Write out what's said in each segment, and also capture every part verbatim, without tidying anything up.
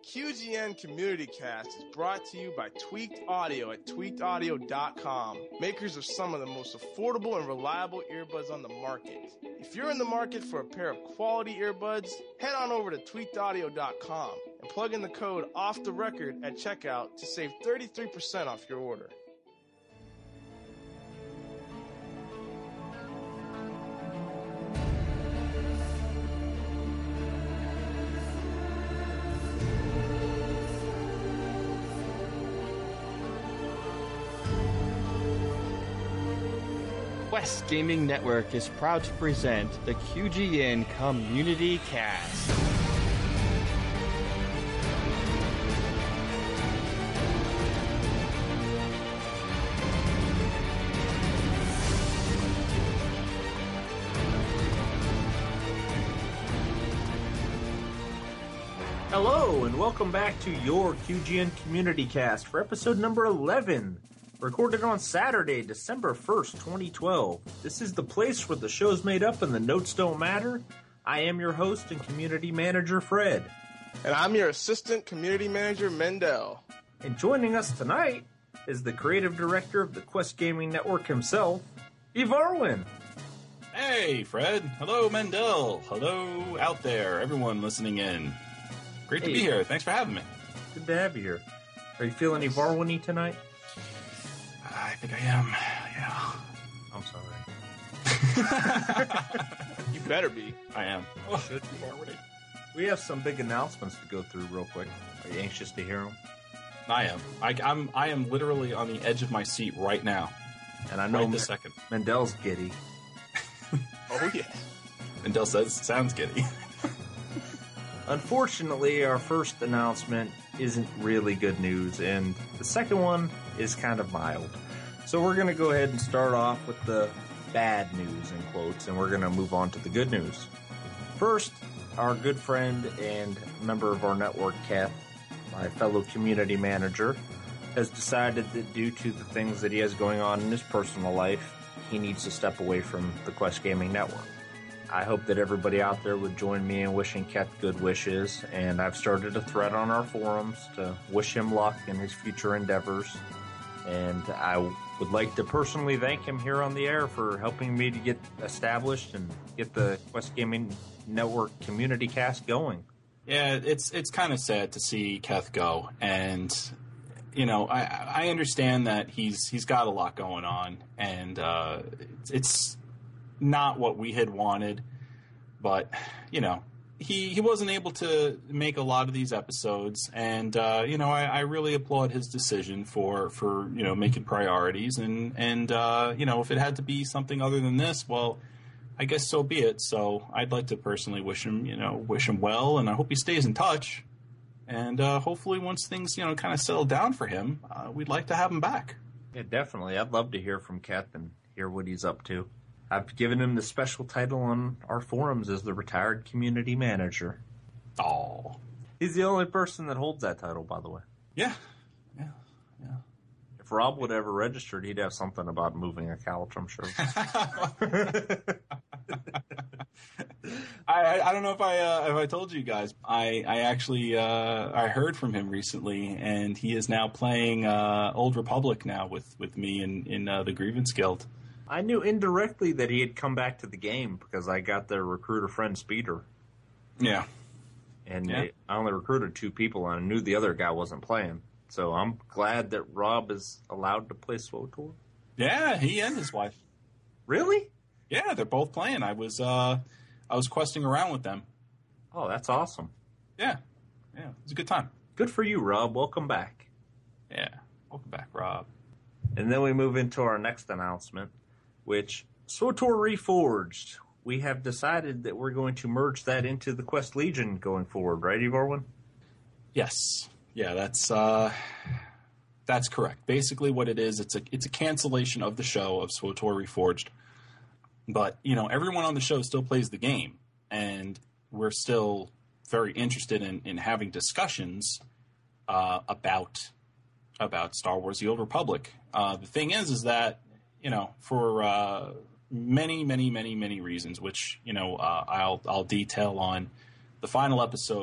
Q G N Community Cast is brought to you by Tweaked Audio at tweaked audio dot com, makers of some of the most affordable and reliable earbuds on the market. If you're in the market for a pair of quality earbuds, head on over to tweaked audio dot com and plug in the code Off the Record at checkout to save thirty-three percent off your order. Quest Gaming Network is proud to present the Q G N Community Cast. Hello, and welcome back to your Q G N Community Cast for episode number eleven. Recorded on Saturday, December first, twenty twelve. This is the place where the show's made up and the notes don't matter. I am your host and community manager, Fred. And I'm your assistant community manager, Mendel. And joining us tonight is the creative director of the Quest Gaming Network himself, Evarwin. Hey, Fred. Hello, Mendel. Hello out there, everyone listening in. Great to Hey. be here. Thanks for having me. Good to have you here. Are you feeling Evarwin-y tonight? I think I am. Yeah. I'm sorry. You better be. I am. Oh, should be already. We have some big announcements to go through real quick. Are you anxious to hear them? I am. I, I'm. I am literally on the edge of my seat right now. And I know Right this second. Mendel's giddy. Oh, yeah. Mendel says, sounds giddy. Unfortunately, our first announcement isn't really good news, and the second one is kind of mild. So we're going to go ahead and start off with the bad news, in quotes, and we're going to move on to the good news. First, our good friend and member of our network, Kath, my fellow community manager, has decided that due to the things that he has going on in his personal life, he needs to step away from the Quest Gaming Network. I hope that everybody out there would join me in wishing Keth good wishes, and I've started a thread on our forums to wish him luck in his future endeavors. And I would like to personally thank him here on the air for helping me to get established and get the Quest Gaming Network Community Cast going. Yeah, it's it's kind of sad to see Keth go, and you know I I understand that he's he's got a lot going on, and uh, it's. it's not what we had wanted, but you know he he wasn't able to make a lot of these episodes, and uh, you know I, I really applaud his decision for for you know making priorities, and and uh, you know if it had to be something other than this, well, I guess so be it. So I'd like to personally wish him you know wish him well, and I hope he stays in touch, and uh, hopefully once things you know kind of settle down for him, uh, we'd like to have him back. Yeah, definitely. I'd love to hear from Keth and hear what he's up to. I've given him the special title on our forums as the retired community manager. Oh, He's the only person that holds that title, by the way. yeah, yeah, yeah. If Rob would ever registered, he'd have something about moving a couch, I'm sure. I, I don't know if I uh, if I told you guys. I I actually uh, I heard from him recently, and he is now playing uh, Old Republic now with, with me in in uh, the Grievance Guild. I knew indirectly that he had come back to the game because I got the recruiter friend Speeder. Yeah, And Yeah. it, I only recruited two people, and I knew the other guy wasn't playing. So I'm glad that Rob is allowed to play SWTOR. yeah. He and his wife. Really? Yeah, they're both playing. I was uh, I was questing around with them. Oh, that's awesome. Yeah, yeah. It was a good time. Good for you, Rob. Welcome back. Yeah. Welcome back, Rob. And then we move into our next announcement, which SWTOR Reforged. We have decided that we're going to merge that into the Quest Legion going forward, right, Evarwin? Yes. Yeah, that's uh, that's correct. Basically, what it is, it's a it's a cancellation of the show of SWTOR Reforged. But you know, everyone on the show still plays the game, and we're still very interested in, in having discussions uh, about about Star Wars: The Old Republic. Uh, the thing is, is that you know, for uh, many, many, many, many reasons, which you know, uh, I'll I'll detail on the final episode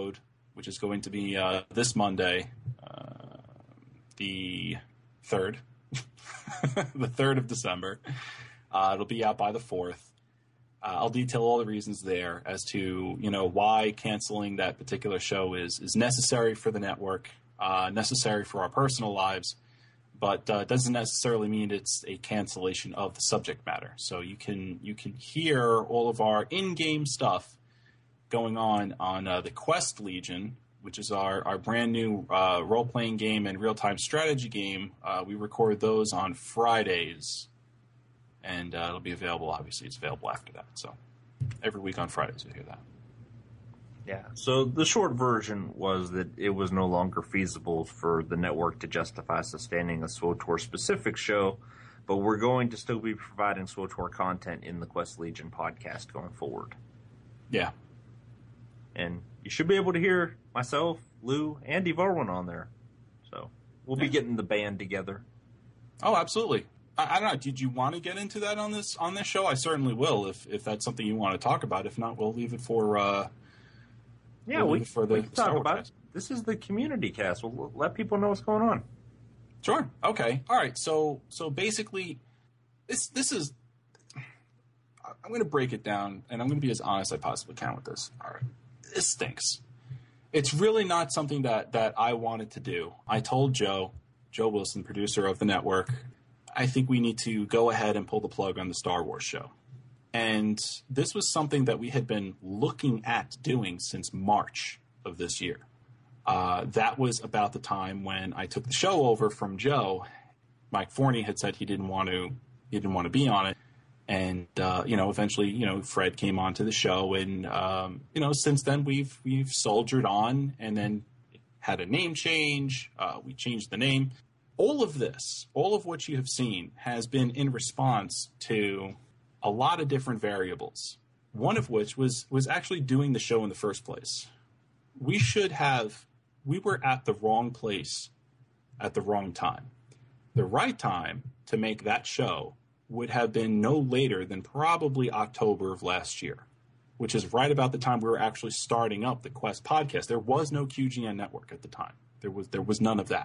which is going to be uh, this Monday, uh, the third, the third of December. Uh, it'll be out by the fourth. Uh, I'll detail all the reasons there as to, you know, why canceling that particular show is is necessary for the network, uh, necessary for our personal lives, but uh, doesn't necessarily mean it's a cancellation of the subject matter. So you can you can hear all of our in-game stuff going on on uh, the Quest Legion, which is our, our brand new uh, role-playing game and real-time strategy game. Uh, we record those on Fridays, and uh, it'll be available. Obviously, it's available after that. So every week on Fridays you'll hear that. Yeah, so the short version was that it was no longer feasible for the network to justify sustaining a SWTOR-specific show, but we're going to still be providing SWTOR content in the Quest Legion podcast going forward. Yeah. And you should be able to hear myself, Lou, and Varwin on there. So we'll be yeah. getting the band together. Oh, absolutely. I, I don't know. Did you want to get into that on this on this show? I certainly will, if if that's something you want to talk about. If not, we'll leave it for uh, yeah, we'll we, leave it for the, we can the talk Star Wars about guys. it. This is the community cast. We'll let people know what's going on. Sure. Okay. All right. So so basically, this this is. I'm going to break it down, and I'm going to be as honest as I possibly can with this. All right. This stinks. It's really not something that, that I wanted to do. I told Joe, Joe Wilson, producer of the network, I think we need to go ahead and pull the plug on the Star Wars show. And this was something that we had been looking at doing since March of this year. Uh, that was about the time when I took the show over from Joe. Mike Forney had said he didn't want to, he didn't want to be on it. And, uh, you know, eventually, you know, Fred came onto the show. And, um, you know, since then we've we've soldiered on and then had a name change. Uh, we changed the name. All of this, all of what you have seen has been in response to a lot of different variables, one of which was was actually doing the show in the first place. We should have we were at the wrong place at the wrong time. The right time to make that show would have been no later than probably October of last year, which is right about the time we were actually starting up the Quest podcast. There was no Q G N network at the time. There was there was none of that.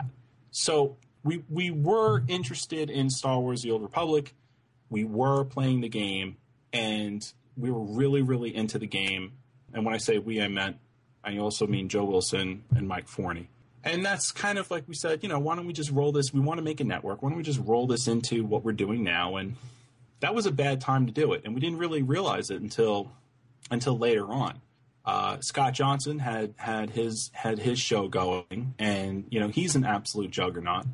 So we we were interested in Star Wars: The Old Republic. We were playing the game, and we were really, really into the game. And when I say we, I meant I also mean Joe Wilson and Mike Forney. And that's kind of like we said, you know, why don't we just roll this? We want to make a network. Why don't we just roll this into what we're doing now? And that was a bad time to do it. And we didn't really realize it until until later on. Uh, Scott Johnson had, had his had his show going, and, you know, he's an absolute juggernaut.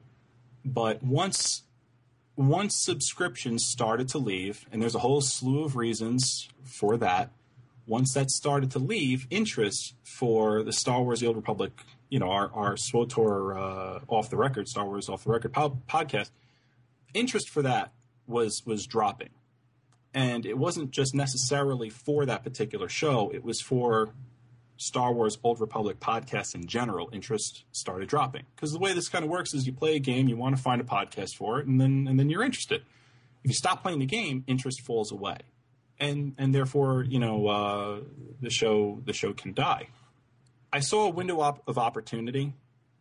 But once once subscriptions started to leave, and there's a whole slew of reasons for that, once that started to leave, interest for the Star Wars: The Old Republic, you know, our, our SWTOR uh, off the record, Star Wars off the record po- podcast, interest for that was was dropping. And it wasn't just necessarily for that particular show. It was for Star Wars Old Republic podcasts in general. Interest started dropping. Because the way this kind of works is you play a game, you want to find a podcast for it, and then and then you're interested. If you stop playing the game, interest falls away. And and therefore, you know, uh, the show the show can die. I saw a window op- of opportunity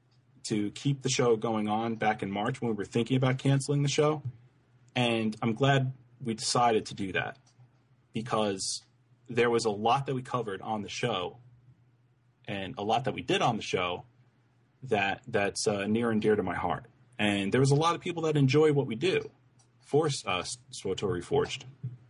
to keep the show going on back in March when we were thinking about canceling the show. And I'm glad we decided to do that, because there was a lot that we covered on the show and a lot that we did on the show that that's uh, near and dear to my heart. And there was a lot of people that enjoy what we do for uh, SWTOR Reforged.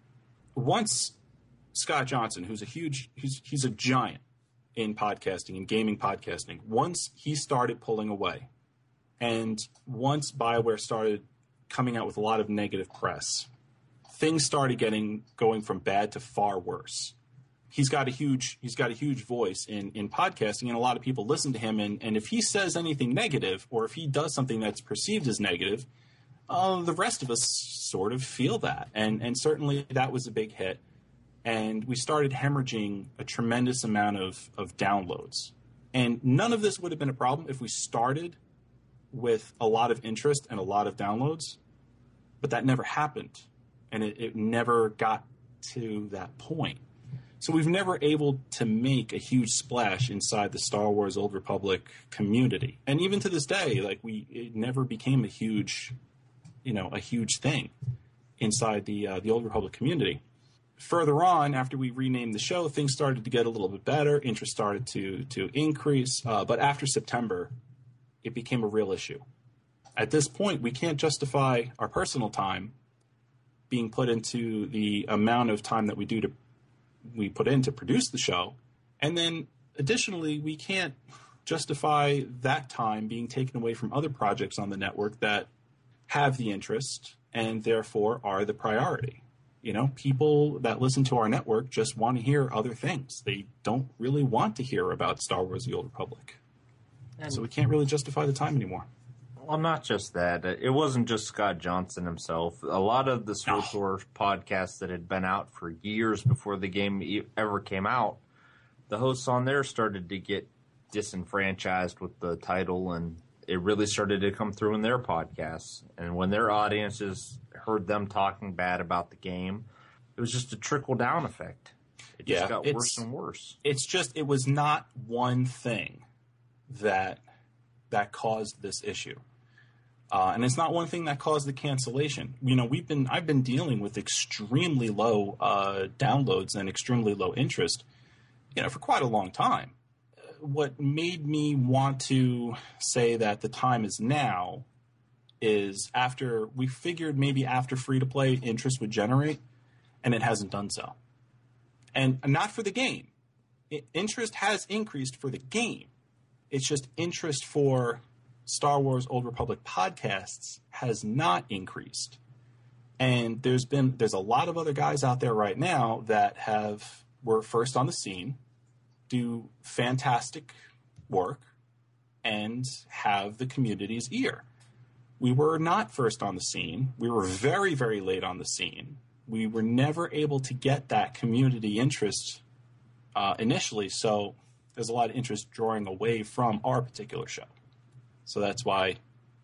Once Scott Johnson, who's a huge, he's, he's a giant in podcasting and gaming podcasting, once he started pulling away, and once BioWare started coming out with a lot of negative press, things started getting going from bad to far worse. He's got a huge he's got a huge voice in, in podcasting, and a lot of people listen to him. And, and if he says anything negative, or if he does something that's perceived as negative, uh, the rest of us sort of feel that. And and certainly that was a big hit. And we started hemorrhaging a tremendous amount of, of downloads. And none of this would have been a problem if we started with a lot of interest and a lot of downloads. But that never happened. And it, it never got to that point. So we've never able to make a huge splash inside the Star Wars Old Republic community. And even to this day, like we, it never became a huge, you know, a huge thing inside the uh, the Old Republic community. Further on, after we renamed the show, things started to get a little bit better. Interest started to to increase. Uh, but after September, it became a real issue. At this point, we can't justify our personal time being put into the amount of time that we do to we put in to produce the show. And then additionally, we can't justify that time being taken away from other projects on the network that have the interest and therefore are the priority. You know, people that listen to our network just want to hear other things. They don't really want to hear about Star Wars The Old Republic. And so we can't really justify the time anymore. Well, not just that. It wasn't just Scott Johnson himself. A lot of the SWTOR oh. podcasts that had been out for years before the game ever came out, the hosts on there started to get disenfranchised with the title, and it really started to come through in their podcasts. And when their audiences heard them talking bad about the game, it was just a trickle-down effect. It just yeah, got worse and worse. It's just, it was not one thing that that caused this issue. Uh, and it's not one thing that caused the cancellation. You know, we've been I've been dealing with extremely low uh, downloads and extremely low interest, you know, for quite a long time. What made me want to say that the time is now is after we figured maybe after free-to-play interest would generate, and it hasn't done so. And not for the game. It, interest has increased for the game. It's just interest for Star Wars Old Republic podcasts has not increased. And there's been there's a lot of other guys out there right now that have were first on the scene, do fantastic work, and have the community's ear. We were not first on the scene. We were very, very late on the scene. We were never able to get that community interest uh, initially, so there's a lot of interest drawing away from our particular show. So that's why,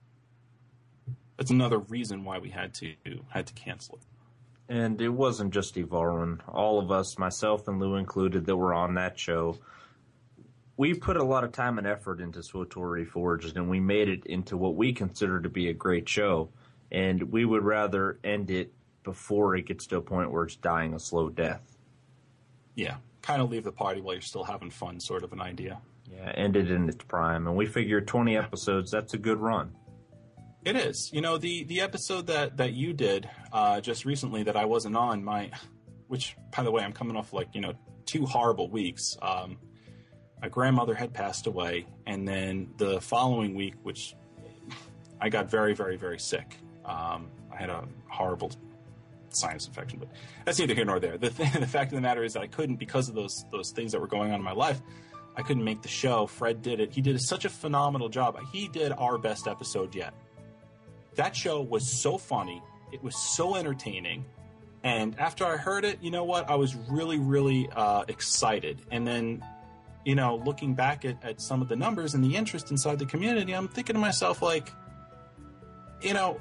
that's another reason why we had to had to cancel it. And it wasn't just Evarwyn. All of us, myself and Lou included, that were on that show, we put a lot of time and effort into SWTOR Reforged, and we made it into what we consider to be a great show. And we would rather end it before it gets to a point where it's dying a slow death. Yeah, kind of leave the party while you're still having fun, sort of an idea. Yeah, ended in its prime. And we figured twenty episodes, that's a good run. It is. You know, the, the episode that, that you did uh, just recently that I wasn't on, my, which, by the way, I'm coming off, like, you know, two horrible weeks. Um, my grandmother had passed away, and then the following week, which I got very, very, very sick. Um, I had a horrible sinus infection, but that's neither here nor there. The, th- the fact of the matter is that I couldn't, because of those those things that were going on in my life, I couldn't make the show. Fred did it. He did such a phenomenal job. He did our best episode yet. That show was so funny. It was so entertaining. And after I heard it, you know what? I was really, really uh, excited. And then, you know, looking back at, at some of the numbers and the interest inside the community, I'm thinking to myself, like, you know,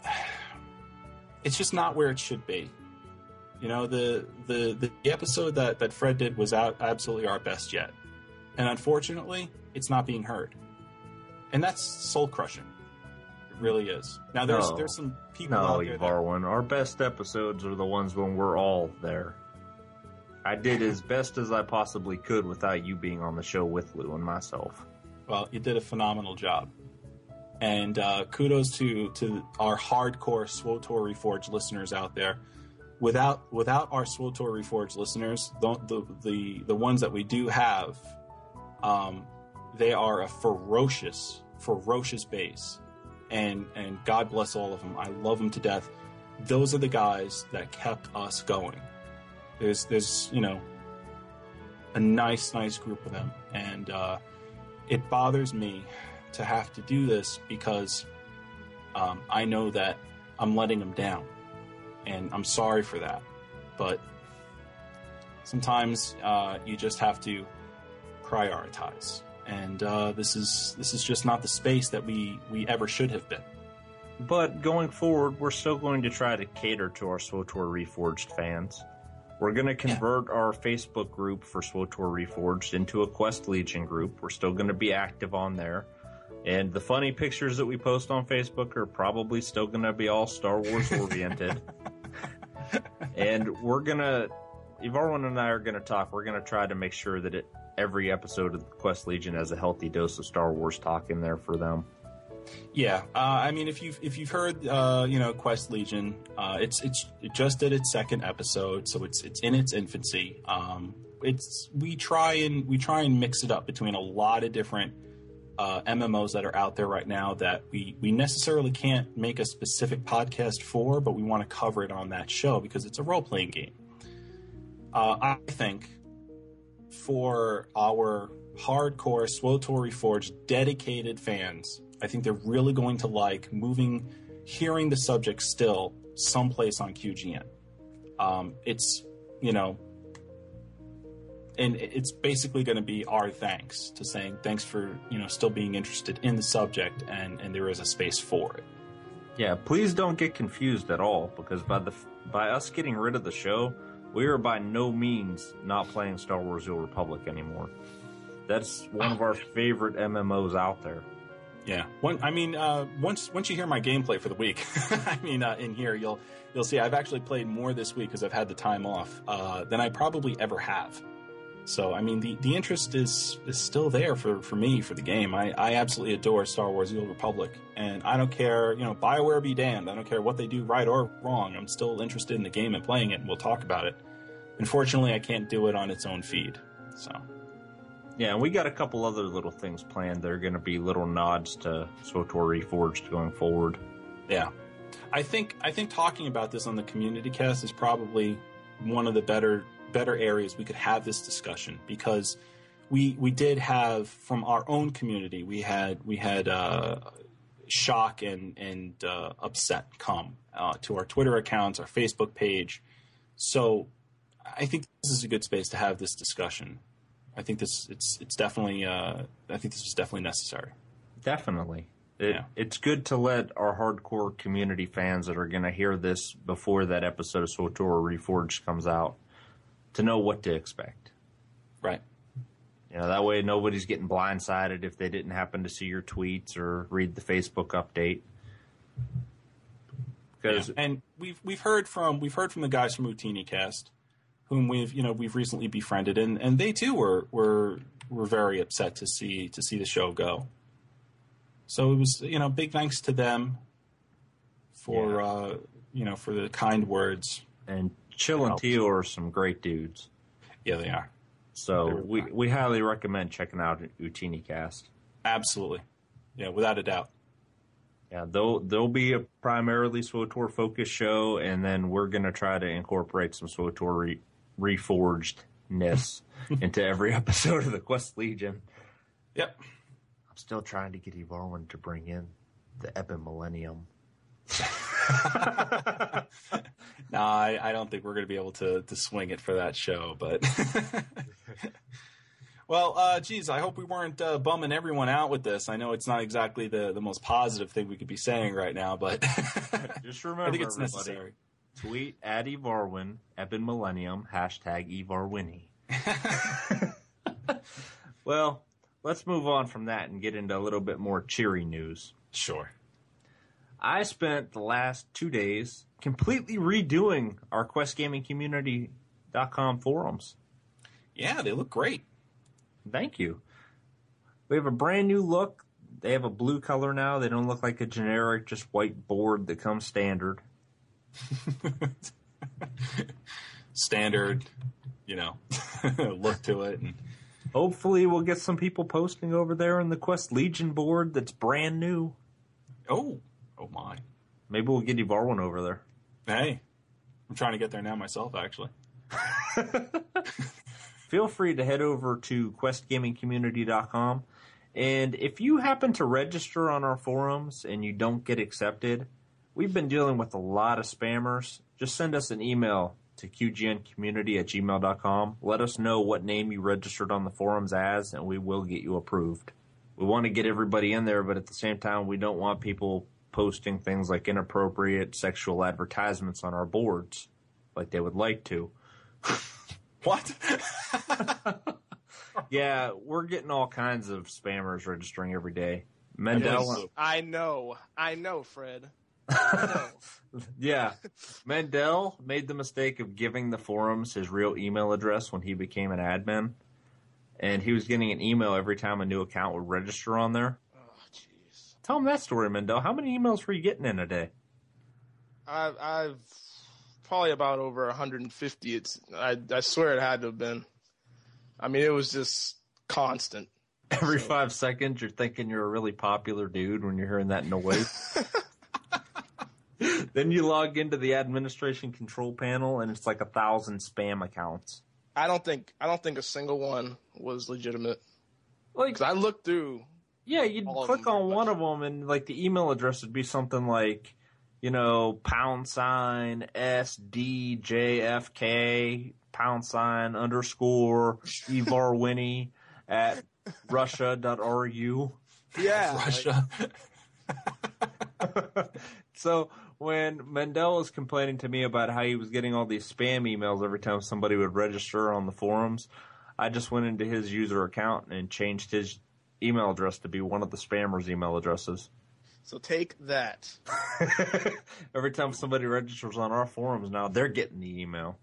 it's just not where it should be. You know, the the, the episode that, that Fred did was out absolutely our best yet. And unfortunately, it's not being heard. And that's soul-crushing. It really is. Now, there's no. there's some people no, out there Evarwyn. That... Our best episodes are the ones when we're all there. I did as best as I possibly could without you being on the show with Lou and myself. Well, you did a phenomenal job. And uh, kudos to, to our hardcore SWTOR Reforged listeners out there. Without without our SWTOR Reforged listeners, the, the, the, the ones that we do have, um, they are a ferocious, ferocious base. And, and God bless all of them. I love them to death. Those are the guys that kept us going. There's, there's, you know, a nice, nice group of them. And uh, it bothers me to have to do this because um, I know that I'm letting them down. And I'm sorry for that. But sometimes uh, you just have to prioritize. And uh, this is this is just not the space that we, we ever should have been. But going forward, we're still going to try to cater to our SWTOR Reforged fans. We're going to convert yeah. our Facebook group for SWTOR Reforged into a Quest Legion group. We're still going to be active on there. And the funny pictures that we post on Facebook are probably still going to be all Star Wars oriented. And we're going to, Yvarwin and I are going to talk. We're going to try to make sure that it, every episode of the Quest Legion has a healthy dose of Star Wars talk in there for them. Yeah, uh, I mean, if you've if you've heard, uh, you know, Quest Legion, uh, it's it's it just did its second episode, so it's it's in its infancy. Um, it's we try and we try and mix it up between a lot of different uh, M M Os that are out there right now that we we necessarily can't make a specific podcast for, but we want to cover it on that show because it's a role playing game. Uh, I think for our hardcore SWTOR Reforged dedicated fans, I think they're really going to like moving, hearing the subject still someplace on Q G N. Um, it's, you know, and it's basically going to be our thanks to saying thanks for, you know, still being interested in the subject and, and there is a space for it. Yeah, please don't get confused at all because by the by us getting rid of the show, we are by no means not playing Star Wars: The Old Republic anymore. That's one of our favorite M M Os out there. Yeah, one. I mean, uh, once once you hear my gameplay for the week, I mean, uh, in here you'll you'll see I've actually played more this week because I've had the time off uh, than I probably ever have. So, I mean, the, the interest is is still there for, for me for the game. I, I absolutely adore Star Wars: The Old Republic, and I don't care, you know, BioWare be damned. I don't care what they do right or wrong. I'm still interested in the game and playing it, and we'll talk about it. Unfortunately, I can't do it on its own feed. So. Yeah, and we got a couple other little things planned. They're going to be little nods to SWTOR Reforged going forward. Yeah, I think I think talking about this on the community cast is probably one of the better better areas we could have this discussion because we we did have from our own community we had we had uh, shock and and uh, upset come uh, to our Twitter accounts, our Facebook page. So I think this is a good space to have this discussion. I think this it's it's definitely uh, I think this is definitely necessary. Definitely, it, yeah. It's good to let our hardcore community fans that are going to hear this before that episode of SWTOR Reforged comes out to know what to expect. Right. You know, that way nobody's getting blindsided if they didn't happen to see your tweets or read the Facebook update. Because yeah. and we've we've heard from we've heard from the guys from UtiniCast, whom we've you know we've recently befriended, and, and they too were, were were very upset to see to see the show go. So it was you know big thanks to them for yeah. uh, you know for the kind words. And Chill and Teo are some great dudes. Yeah, they are. So we, we highly recommend checking out UtiniCast. Absolutely, yeah, without a doubt. Yeah, there'll, there'll be a primarily SWTOR focused show, and then we're going to try to incorporate some SWTOR re- reforgedness into every episode of the Quest Legion. Yep. I'm still trying to get Yvarwin to bring in the Ebon Millennium. No, I, I don't think we're going to be able to, to swing it for that show, but... Well, uh, geez, I hope we weren't uh, bumming everyone out with this. I know it's not exactly the, the most positive thing we could be saying right now, but just remember, I think it's necessary. Tweet at Yvarwin, Ebon Millennium, hashtag Yvarwinny. Well, let's move on from that and get into a little bit more cheery news. Sure. I spent the last two days completely redoing our Quest Gaming Community dot com forums. Yeah, they look great. Thank you. We have a brand new look. They have a blue color now. They don't look like a generic, just white board that comes standard. Standard, you know, look to it. And hopefully we'll get some people posting over there in the Quest Legion board that's brand new. Oh, oh my. Maybe we'll get Yvarwin over there. Hey, I'm trying to get there now myself, actually. Feel free to head over to Quest Gaming Community dot com. And if you happen to register on our forums and you don't get accepted, we've been dealing with a lot of spammers. Just send us an email to Q G N community at gmail dot com. Let us know what name you registered on the forums as, and we will get you approved. We want to get everybody in there, but at the same time, we don't want people posting things like inappropriate sexual advertisements on our boards like they would like to. What? Yeah, we're getting all kinds of spammers registering every day. Mendel, Yes. I know. I know, Fred. I know. yeah, Mendel made the mistake of giving the forums his real email address when he became an admin, and he was getting an email every time a new account would register on there. Oh, jeez. Tell him that story, Mendel. How many emails were you getting in a day? I've, I've probably about over one hundred fifty. It's I, I swear it had to have been. I mean, it was just constant. Every five seconds, you're thinking you're a really popular dude when you're hearing that noise. Then you log into the administration control panel, and it's like a thousand spam accounts. I don't think I don't think a single one was legitimate. Like, 'Cause I looked through. yeah, you'd all of click them, on but- one of them, and like the email address would be something like, you know, pound sign S D J F K pound sign underscore Evar Winnie at Russia dot R U. Yeah, like, Russia. So when Mendel was complaining to me about how he was getting all these spam emails every time somebody would register on the forums, I just went into his user account and changed his email address to be one of the spammers' email addresses. so take that. Every time somebody registers on our forums now, they're getting the email.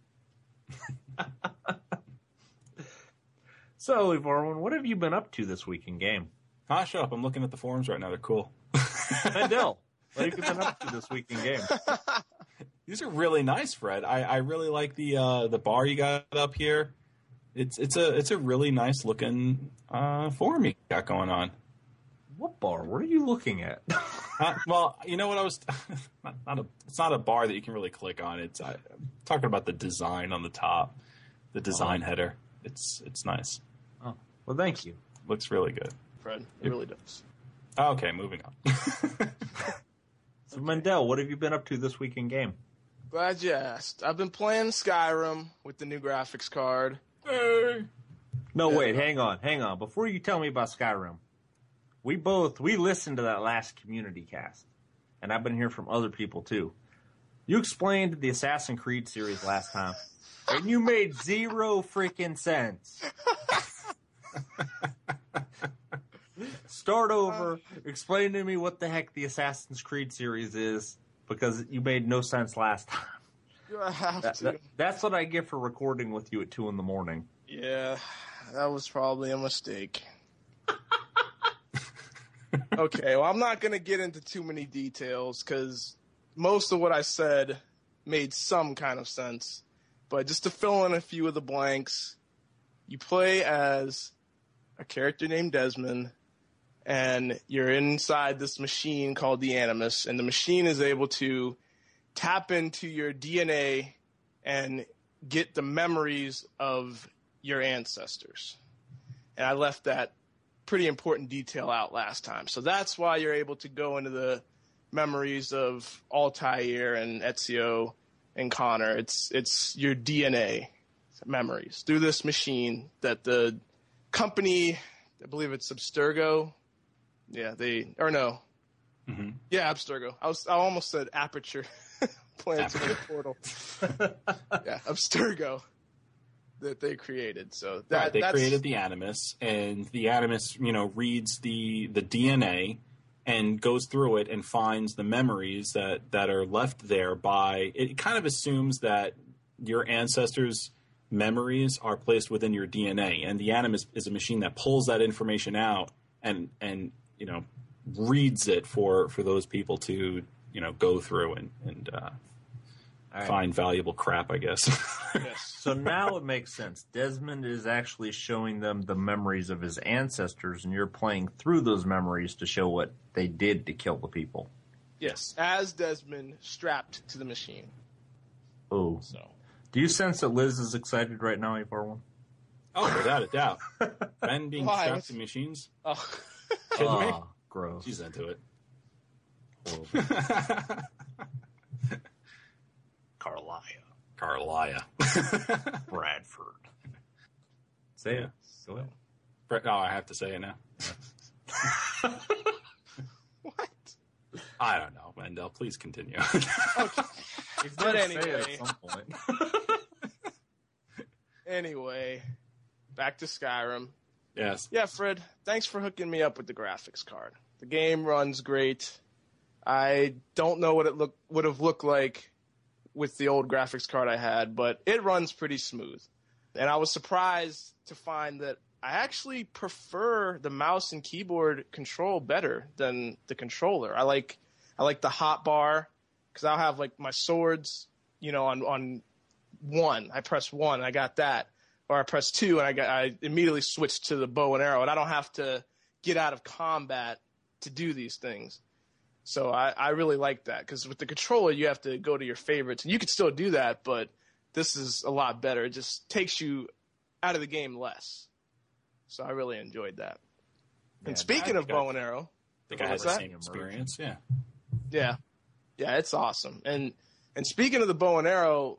So, Evarwin, what have you been up to this week in game? Ah, shut up. I'm looking at the forums right now. They're cool. Mendel, what have you been up to this week in game? These are really nice, Fred. I, I really like the uh, the bar you got up here. It's it's a it's a really nice looking uh, forum you got going on. What bar? What are you looking at? Uh, well, you know what I was not, not a it's not a bar that you can really click on. It's I, I'm talking about the design on the top, the design Oh. header. It's it's nice. Oh, well, thank you. Looks really good. Fred, it really does. Okay, moving on. So, Mendel, what have you been up to this week in game? Glad you asked. I've been playing Skyrim with the new graphics card. No, Yeah. wait, hang on, hang on. Before you tell me about Skyrim, we both, we listened to that last community cast, and I've been hearing from other people too. You explained the Assassin's Creed series last time, and you made zero freaking sense. Start over, explain to me what the heck the Assassin's Creed series is, because you made no sense last time. I have That- to. that- that's what I get for recording with you at two in the morning. Yeah, that was probably a mistake. Okay, well, I'm not going to get into too many details because most of what I said made some kind of sense. But just to fill in a few of the blanks, you play as a character named Desmond, and you're inside this machine called the Animus, and the machine is able to tap into your D N A and get the memories of your ancestors. And I left that pretty important detail out last time. So that's why you're able to go into the memories of Altair and Ezio and Connor. It's it's your D N A memories through this machine that the company, I believe it's Abstergo. Yeah, they or no. Mm-hmm. Yeah, Abstergo. I was I almost said Aperture. Playing to the portal. Yeah, Abstergo that they created. So that Right, they that's, created the Animus, and the Animus, you know, reads the the D N A and goes through it and finds the memories that that are left there by. It kind of assumes that your ancestors' memories are placed within your D N A, and the Animus is a machine that pulls that information out and and you know reads it for for those people to you know go through and and uh, right. find valuable crap, I guess. Yes. So now it makes sense. Desmond is actually showing them the memories of his ancestors, and you're playing through those memories to show what they did to kill the people. Yes, as Desmond strapped to the machine. Oh. So Do you sense that Liz is excited right now, Evar? Oh, without a doubt. Ben being Why? strapped What's- to machines? oh, Kidding me? Ah, gross. She's into it. Horrible. Carlia. Carlia. Bradford. Say it. Go ahead. Brett, oh, I have to say it now. what? I don't know, Mendel. Please continue. Okay. He's But gonna say it anyway. at some point. Anyway, back to Skyrim. Yes. Yeah, Fred, thanks for hooking me up with the graphics card. The game runs great. I don't know what it look would have looked like with the old graphics card I had, but it runs pretty smooth. And I was surprised to find that I actually prefer the mouse and keyboard control better than the controller. I like I like the hot bar because I'll have like my swords, you know, on on one. I press one, and I got that. Or I press two, and I got I immediately switch to the bow and arrow, and I don't have to get out of combat to do these things. So I, I really like that because with the controller, you have to go to your favorites, and you can still do that, but this is a lot better. It just takes you out of the game less. So I really enjoyed that. Yeah, and speaking of bow and arrow, I think I had what's the that? same experience. Yeah. Yeah, yeah, it's awesome. And and speaking of the bow and arrow,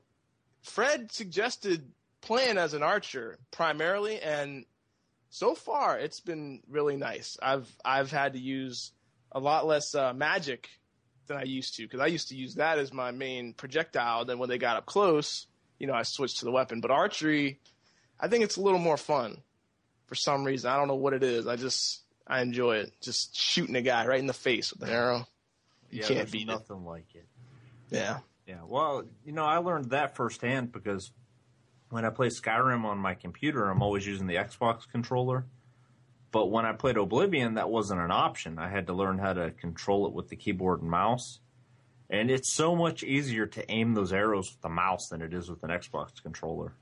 Fred suggested playing as an archer primarily, and so far it's been really nice. I've I've had to use a lot less uh, magic than I used to because I used to use that as my main projectile. Then when they got up close, you know, I switched to the weapon. But archery, I think it's a little more fun for some reason. I don't know what it is. I just I enjoy it. Just shooting a guy right in the face with an arrow. You yeah, can't there's beat nothing it. like it. Yeah. Yeah, well, you know, I learned that firsthand because when I play Skyrim on my computer, I'm always using the Xbox controller. But when I played Oblivion, that wasn't an option. I had to learn how to control it with the keyboard and mouse. And it's so much easier to aim those arrows with the mouse than it is with an Xbox controller.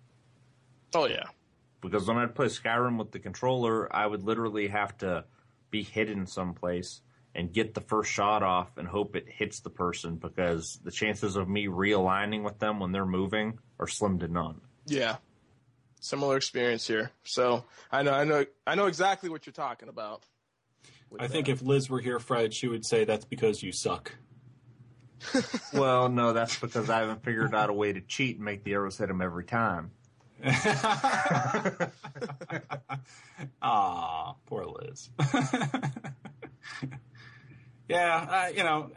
Oh, yeah. Because when I'd play Skyrim with the controller, I would literally have to be hidden someplace and get the first shot off and hope it hits the person because the chances of me realigning with them when they're moving are slim to none. Yeah. Similar experience here. So I know I know I know exactly what you're talking about. I think if Liz were here, Fred, she would say that's because you suck. Well, no, that's because I haven't figured out a way to cheat and make the arrows hit him every time. Ah, poor Liz. Yeah, uh, you know,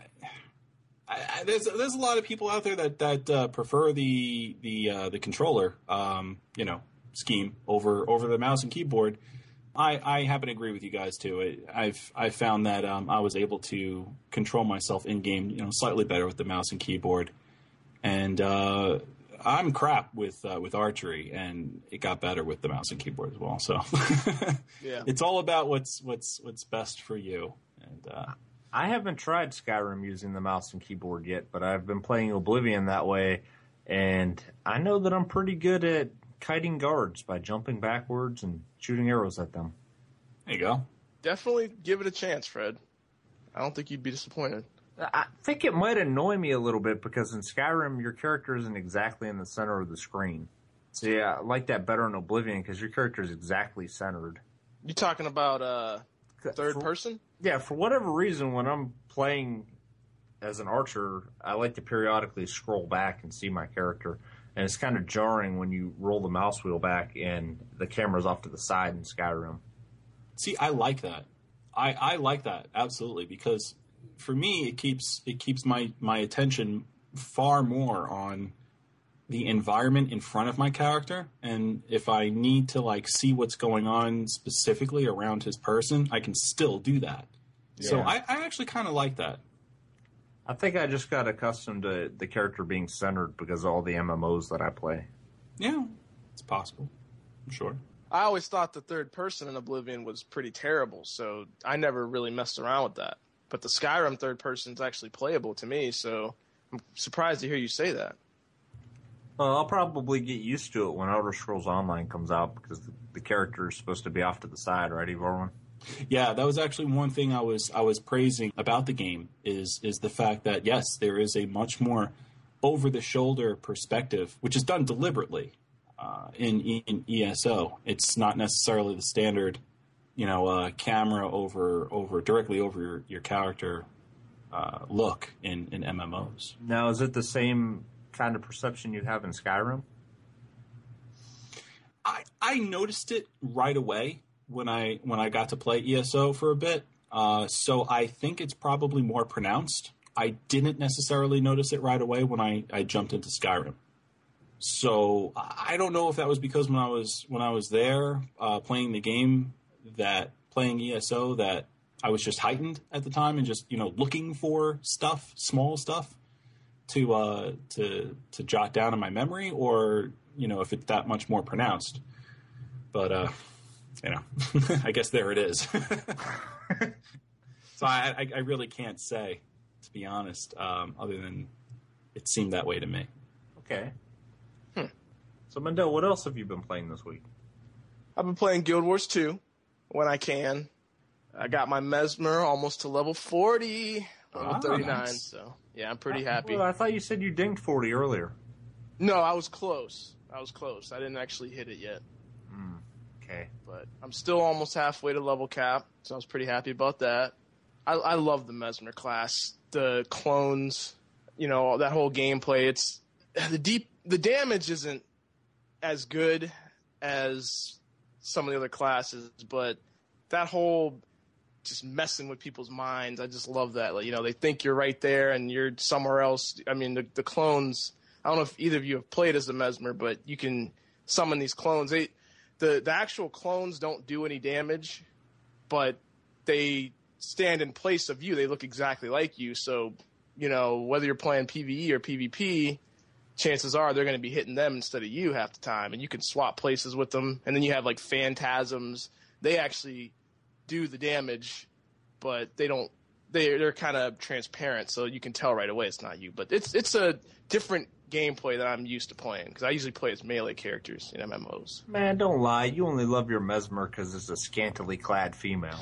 I, I, there's there's a lot of people out there that that uh, prefer the the uh, the controller, um, you know, scheme over over the mouse and keyboard. I, I happen to agree with you guys too. It, I've I've found that um, I was able to control myself in game, you know, slightly better with the mouse and keyboard, and uh, I'm crap with uh, with archery, and it got better with the mouse and keyboard as well. So Yeah. it's all about what's what's what's best for you. And uh, I haven't tried Skyrim using the mouse and keyboard yet, but I've been playing Oblivion that way, and I know that I'm pretty good at kiting guards by jumping backwards and shooting arrows at them. there you go. Definitely give it a chance, Fred. I don't think you'd be disappointed. I think it might annoy me a little bit because in Skyrim, your character isn't exactly in the center of the screen. So yeah, I like that better in Oblivion because your character is exactly centered. You talking about uh, third For- person? Yeah, for whatever reason, when I'm playing as an archer, I like to periodically scroll back and see my character. And it's kind of jarring when you roll the mouse wheel back and the camera's off to the side in Skyrim. See, I like that. I, I like that absolutely because for me it keeps it keeps my, my attention far more on the environment in front of my character, and if I need to like see what's going on specifically around his person, I can still do that. So Yeah. I, I actually kind of like that. I think I just got accustomed to the character being centered because of all the M M Os that I play. Yeah, it's possible. I'm sure. I always thought the third person in Oblivion was pretty terrible, so I never really messed around with that. But the Skyrim third person is actually playable to me, so I'm surprised to hear you say that. Well, I'll probably get used to it when Elder Scrolls Online comes out because the, the character is supposed to be off to the side, right, Evorwin? Yeah, that was actually one thing I was I was praising about the game is is the fact that yes, there is a much more over the shoulder perspective, which is done deliberately uh, in in E S O. It's not necessarily the standard, you know, uh, camera over over directly over your your character uh, look in in M M Os. Now, is it the same kind of perception you have in Skyrim? I I noticed it right away when I when I got to play E S O for a bit. Uh, so I think it's probably more pronounced. I didn't necessarily notice it right away when I, I jumped into Skyrim. So I don't know if that was because when I was when I was there uh, playing the game, that playing E S O, that I was just heightened at the time and just, you know, looking for stuff, small stuff to uh, to to jot down in my memory, or, you know, if it's that much more pronounced. But uh, you know, I guess there it is. So I, I I really can't say, to be honest, um, other than it seemed that way to me. Okay. Hmm. So, Mendel, what else have you been playing this week? I've been playing Guild Wars two when I can. I got my Mesmer almost to level forty, level Oh, thirty-nine, nice. so yeah, I'm pretty happy. Well, I thought you said you dinged forty earlier. No, I was close. I was close. I didn't actually hit it yet. Hmm. Okay. But I'm still almost halfway to level cap, so I was pretty happy about that. I, I love the Mesmer class. The clones, you know, that whole gameplay. It's the deep. The damage isn't as good as some of the other classes, but that whole just messing with people's minds, I just love that. Like, you know, they think you're right there and you're somewhere else. I mean, the, the clones. I don't know if either of you have played as a Mesmer, but you can summon these clones. They, the the actual clones don't do any damage, but they stand in place of you. They look exactly like you. So, you know, whether you're playing PvE or PvP, chances are they're going to be hitting them instead of you half the time. And you can swap places with them. And then you have like phantasms. They actually do the damage, but they don't. They're, they're kind of transparent, so you can tell right away it's not you. But it's it's a different gameplay that I'm used to playing, because I usually play as melee characters in M M Os. Man, don't lie. You only love your Mesmer because it's a scantily clad female.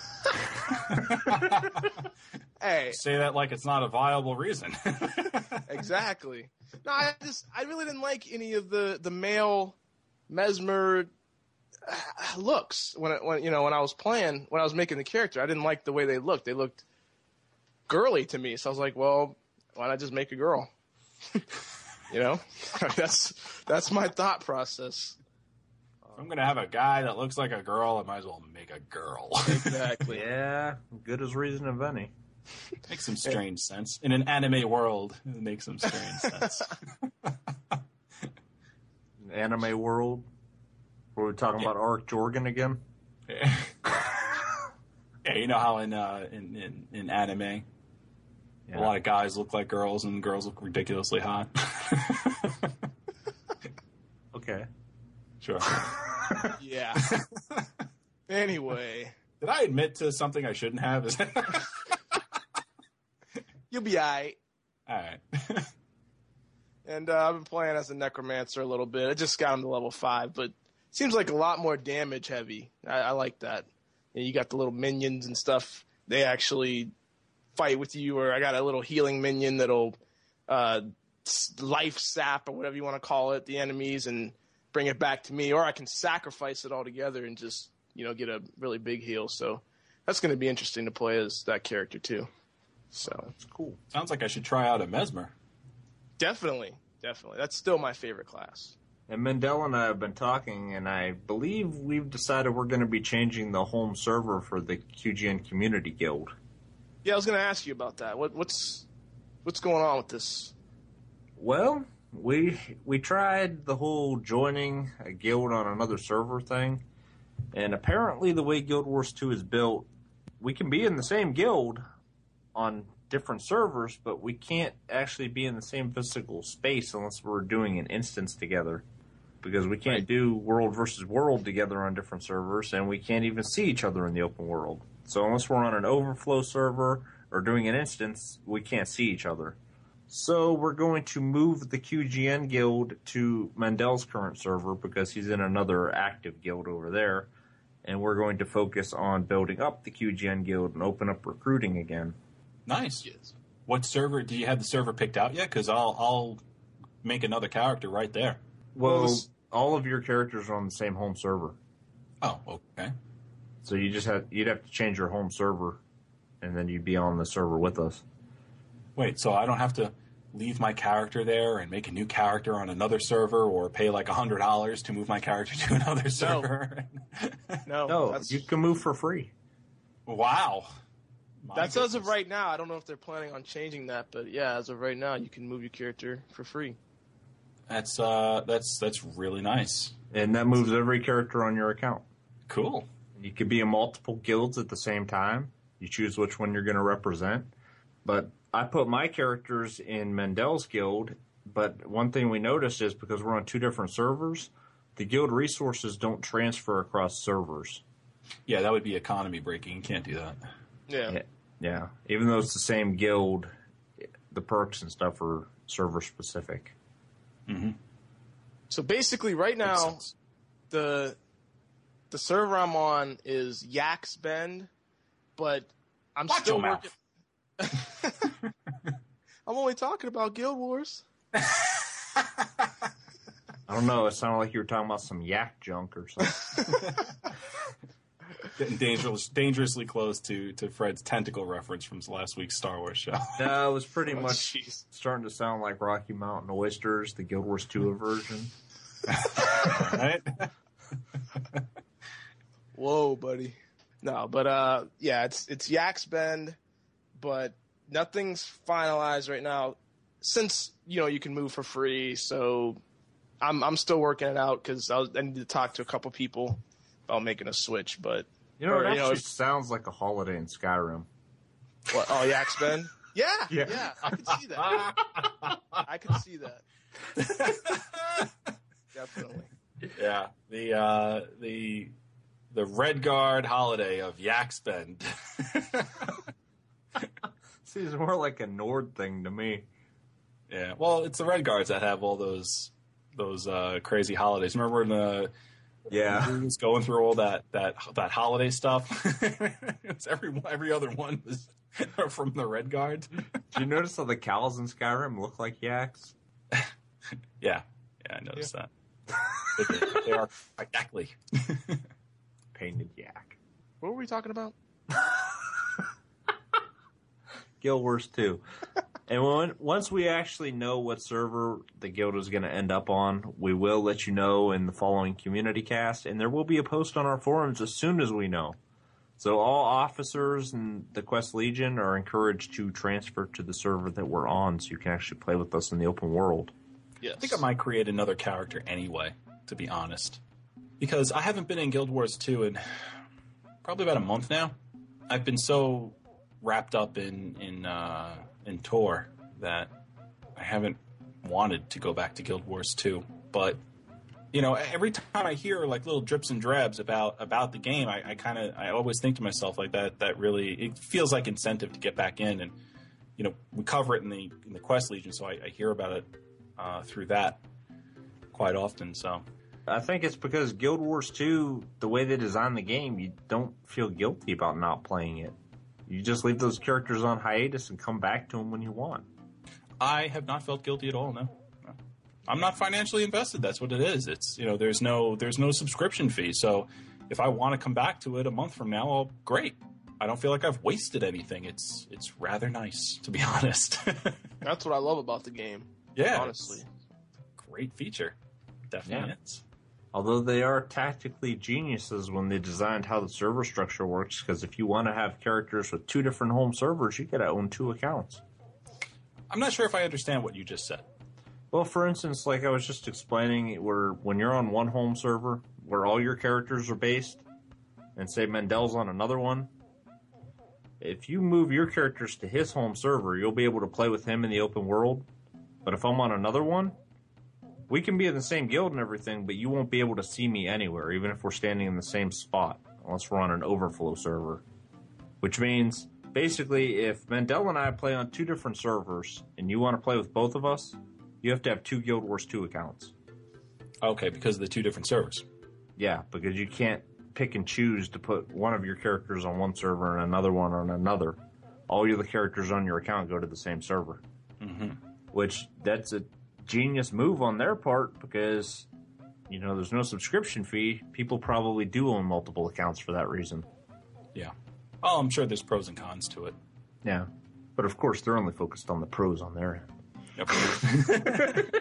Hey, Say that like it's not a viable reason. exactly. No, I just I really didn't like any of the the male Mesmer uh, looks when it, when you know when I was playing when I was making the character. I didn't like the way they looked. They looked girly to me, so I was like, well, why not just make a girl? You know, that's that's my thought process. If I'm gonna have a guy that looks like a girl, I might as well make a girl. Exactly. Yeah, good as reason of any. Makes some strange sense. In an anime world, it makes some strange sense. Anime world? Were we talking Yeah. about Arc Jorgen again? Yeah. Yeah, you know how in uh, in, in in anime, Yeah. a lot of guys look like girls and girls look ridiculously hot. Okay. Sure. Yeah. Anyway, Did I admit to something I shouldn't have? Is that- you'll be alright. All right. And uh, I've been playing as a Necromancer a little bit. I just got him to level five, but it seems like a lot more damage heavy. I, I like that. You know, you got the little minions and stuff. They actually fight with you, or I got a little healing minion that'll uh, life sap or whatever you want to call it, the enemies, and bring it back to me. Or I can sacrifice it all together and just, you know, get a really big heal. So that's going to be interesting to play as that character too. So That's cool. Sounds like I should try out a Mesmer. definitely, definitely. That's still my favorite class. And Mendel and I have been talking, and I believe we've decided we're going to be changing the home server for the Q G N Community Guild. Yeah, I was going to ask you about that. What, what's what's going on with this? Well, we we tried the whole joining a guild on another server thing, and apparently the way Guild Wars two is built, we can be in the same guild on different servers, but we can't actually be in the same physical space unless we're doing an instance together. Because we can't Right. do world versus world together on different servers, and we can't even see each other in the open world. So unless we're on an overflow server or doing an instance, we can't see each other. So we're going to move the Q G N guild to Mendel's current server because he's in another active guild over there. And we're going to focus on building up the Q G N guild and open up recruiting again. Nice. What server? Do you have the server picked out yet? Because I'll I'll make another character right there. Well, Well, this- all of your characters are on the same home server. Oh, okay. So you just have you'd have to change your home server, and then you'd be on the server with us. Wait, so I don't have to leave my character there and make a new character on another server, or pay like a hundred dollars to move my character to another server? No, No, that's, you can move for free. Wow. My that's as of goodness. right now. I don't know if they're planning on changing that, but yeah, as of right now, you can move your character for free. That's uh, that's that's really nice. And that moves every character on your account. Cool. You could be in multiple guilds at the same time. You choose which one you're going to represent. But I put my characters in Mendel's guild, but one thing we noticed is because we're on two different servers, the guild resources don't transfer across servers. Yeah, that would be economy breaking. You can't do that. Yeah. Yeah. Yeah. Even though it's the same guild, the perks and stuff are server specific. Mm-hmm. So basically, right Makes now, sense. the the server I'm on is Yak's Bend, but I'm Watch still your mouth. working. I'm only talking about Guild Wars. I don't know. It sounded like you were talking about some yak junk or something. Getting dangerous, dangerously close to, to Fred's tentacle reference from last week's Star Wars show. No, it was pretty Oh, much jeez. starting to sound like Rocky Mountain Oysters, the Guild Wars two version. Right? Whoa, buddy. No, but uh, yeah, it's it's Yak's Bend, but nothing's finalized right now. Since you know you can move for free, so I'm I'm still working it out because I, I need to talk to a couple people about making a switch. But You know, Or, it you know, actually if- sounds like a holiday in Skyrim. what? Oh, Yak's Bend. Yeah, Yeah. yeah, I can see that. I can see that. Definitely. Yeah, the uh, the the Red Guard holiday of Yak's Bend. Seems more like a Nord thing to me. Yeah, well, it's the Red Guards that have all those those uh, crazy holidays. Remember when the Yeah. we was going through all that that that holiday stuff? It was every every other one was from the Red Guard. Did you notice how the cows in Skyrim look like yaks? Yeah, yeah, I noticed that. They, they are exactly. Painted yak. What were we talking about? Guild Wars two. And when, once we actually know what server the guild is going to end up on, we will let you know in the following community cast, and there will be a post on our forums as soon as we know. So all officers in the Quest Legion are encouraged to transfer to the server that we're on so you can actually play with us in the open world. Yes. I think I might create another character anyway, to be honest. Because I haven't been in Guild Wars two in probably about a month now. I've been so wrapped up in in uh, in Tor that I haven't wanted to go back to Guild Wars two. But you know, every time I hear like little drips and drabs about about the game, I, I kind of I always think to myself like that. That really it feels like incentive to get back in, and you know, we cover it in the in the Quest Legion, so I, I hear about it uh, through that quite often. So. I think it's because Guild Wars two, the way they design the game, you don't feel guilty about not playing it. You just leave those characters on hiatus and come back to them when you want. I have not felt guilty at all. No. no, I'm not financially invested. That's what it is. It's you know, there's no there's no subscription fee. So if I want to come back to it a month from now, well, great. I don't feel like I've wasted anything. It's it's rather nice, to be honest. That's what I love about the game. Yeah, honestly, it's a great feature. Definitely Yeah. is. Although they are tactically geniuses when they designed how the server structure works, because if you want to have characters with two different home servers, you got to own two accounts. I'm not sure if I understand what you just said. Well, for instance, like I was just explaining, where when you're on one home server where all your characters are based, and say Mendel's on another one, if you move your characters to his home server, you'll be able to play with him in the open world. But if I'm on another one, we can be in the same guild and everything, but you won't be able to see me anywhere, even if we're standing in the same spot, unless we're on an overflow server. Which means, basically, if Mendel and I play on two different servers, and you want to play with both of us, you have to have two Guild Wars two accounts. Okay, because of the two different servers. Yeah, because you can't pick and choose to put one of your characters on one server and another one on another. All your the characters on your account go to the same server. Mm-hmm. Which, that's a genius move on their part because, you know, there's no subscription fee. People probably do own multiple accounts for that reason. Yeah. Oh, I'm sure there's pros and cons to it. Yeah. But of course, they're only focused on the pros on their end. Yep.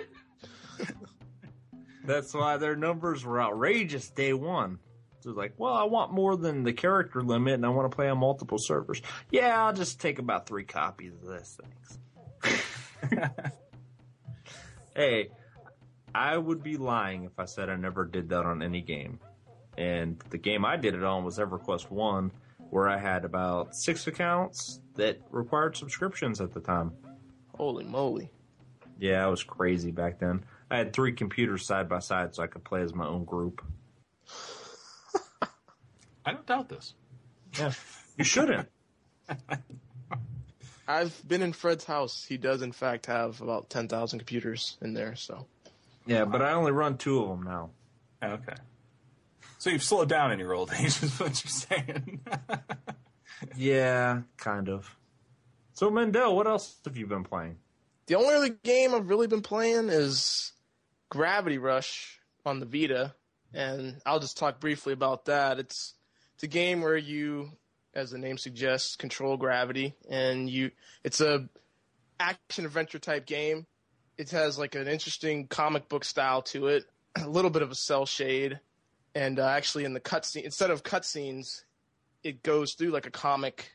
That's why their numbers were outrageous day one. So it's like, well, I want more than the character limit and I want to play on multiple servers. Yeah, I'll just take about three copies of this. Thanks. Hey, I would be lying if I said I never did that on any game. And the game I did it on was EverQuest one, where I had about six accounts that required subscriptions at the time. Holy moly. Yeah, it was crazy back then. I had three computers side by side so I could play as my own group. I don't doubt this. Yeah, you shouldn't. I've been in Fred's house. He does, in fact, have about ten thousand computers in there, so. Yeah, but I only run two of them now. Okay. So you've slowed down in your old age, is what you're saying. Yeah, kind of. So, Mendel, what else have you been playing? The only other game I've really been playing is Gravity Rush on the Vita, and I'll just talk briefly about that. It's it's a game where you, as the name suggests, control gravity, and you it's a action adventure type game. It has like an interesting comic book style to it, a little bit of a cell shade, and uh, actually in the cutscene, instead of cutscenes, it goes through like a comic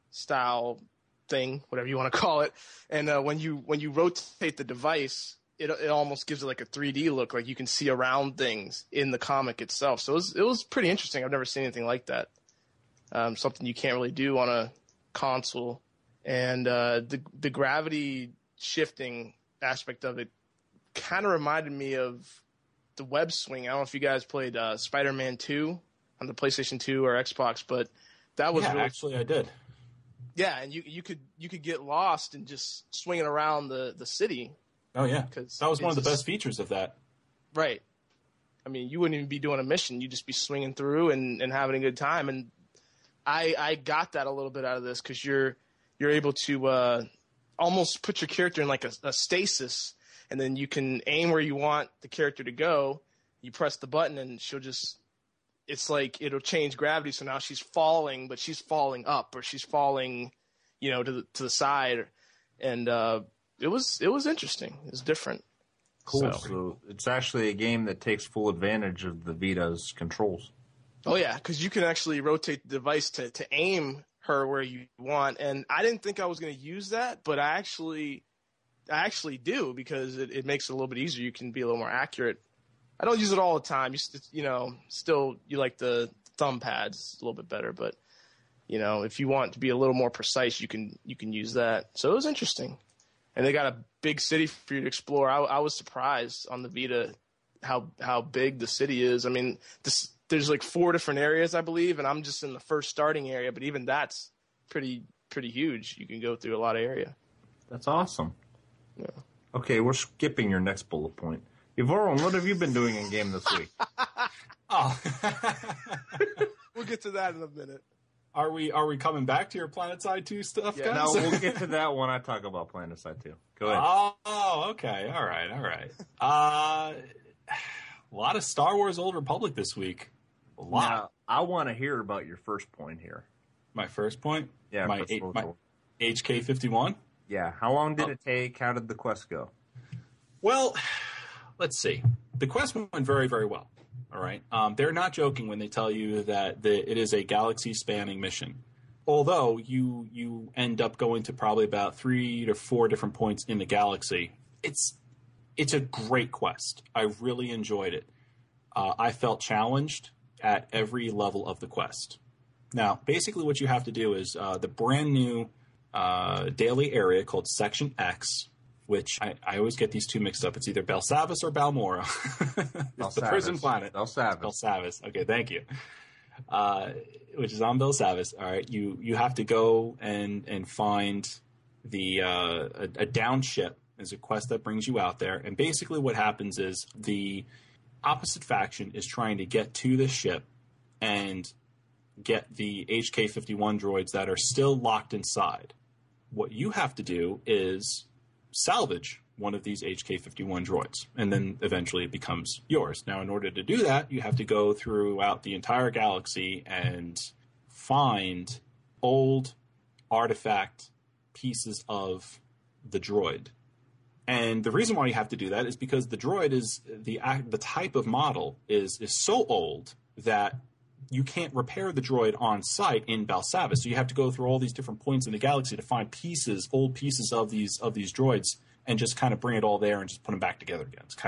style thing, whatever you want to call it. And uh, when you when you rotate the device, it it almost gives it like a three D look, like you can see around things in the comic itself. So it was it was pretty interesting. I've never seen anything like that. Um, something you can't really do on a console. And uh, the the gravity shifting aspect of it kind of reminded me of the web swing. I don't know if you guys played uh, Spider-Man two on the PlayStation two or Xbox, but that was yeah, really actually I did. Yeah, and you you could you could get lost and just swinging around the, the city. Oh yeah, that was one of the just, best features of that. Right. I mean, you wouldn't even be doing a mission; you'd just be swinging through and, and having a good time. And I I got that a little bit out of this because you're you're able to uh, almost put your character in like a, a stasis, and then you can aim where you want the character to go. You press the button, and she'll just. It's like it'll change gravity, so now she's falling, but she's falling up, or she's falling, you know, to the to the side, and uh, it was it was interesting. It was different. Cool. So, so it's actually a game that takes full advantage of the Vita's controls. Oh yeah, because you can actually rotate the device to to aim her where you want, and I didn't think I was going to use that, but I actually I actually do because it, it makes it a little bit easier. You can be a little more accurate. I don't use it all the time. You, st- you know, still you like the thumb pads a little bit better, but you know, if you want to be a little more precise, you can you can use that. So it was interesting, and they got a big city for you to explore. I, I was surprised on the Vita how how big the city is. I mean, this, there's like four different areas, I believe, and I'm just in the first starting area, but even that's pretty pretty huge. You can go through a lot of area. That's awesome. Yeah. Okay, we're skipping your next bullet point. Yvonne, what have you been doing in game this week? Oh, We'll get to that in a minute. are we are we coming back to your PlanetSide two stuff, Yeah, guys? No, we'll get to that when I talk about PlanetSide two. Go ahead. Oh, okay. All right. All right. Uh, a lot of Star Wars Old Republic this week. A lot. Now, I want to hear about your first point here. My first point. Yeah, My, first eight, of my all. H K fifty-one. Yeah, how long did Oh. it take? How did the quest go? Well, let's see. The quest went very, very well. All right. Um, they're not joking when they tell you that the, it is a galaxy-spanning mission. Although you you end up going to probably about three to four different points in the galaxy. It's it's a great quest. I really enjoyed it. Uh, I felt challenged at every level of the quest. Now, basically what you have to do is uh, the brand new uh, daily area called Section X, which I, I always get these two mixed up. It's either Belsavis or Balmora. It's the prison planet. Belsavis. Belsavis. Okay, thank you. Uh, which is on Belsavis. All right, you you have to go and and find the uh, a, a down ship. There's a quest that brings you out there, and basically what happens is the opposite faction is trying to get to this ship and get the H K fifty-one droids that are still locked inside. What you have to do is salvage one of these H K fifty-one droids, and then eventually it becomes yours. Now, in order to do that, you have to go throughout the entire galaxy and find old artifact pieces of the droid. And the reason why you have to do that is because the droid is the the type of model is is so old that you can't repair the droid on site in Belsavis. So you have to go through all these different points in the galaxy to find pieces, old pieces of these of these droids, and just kind of bring it all there and just put them back together again. It's kind of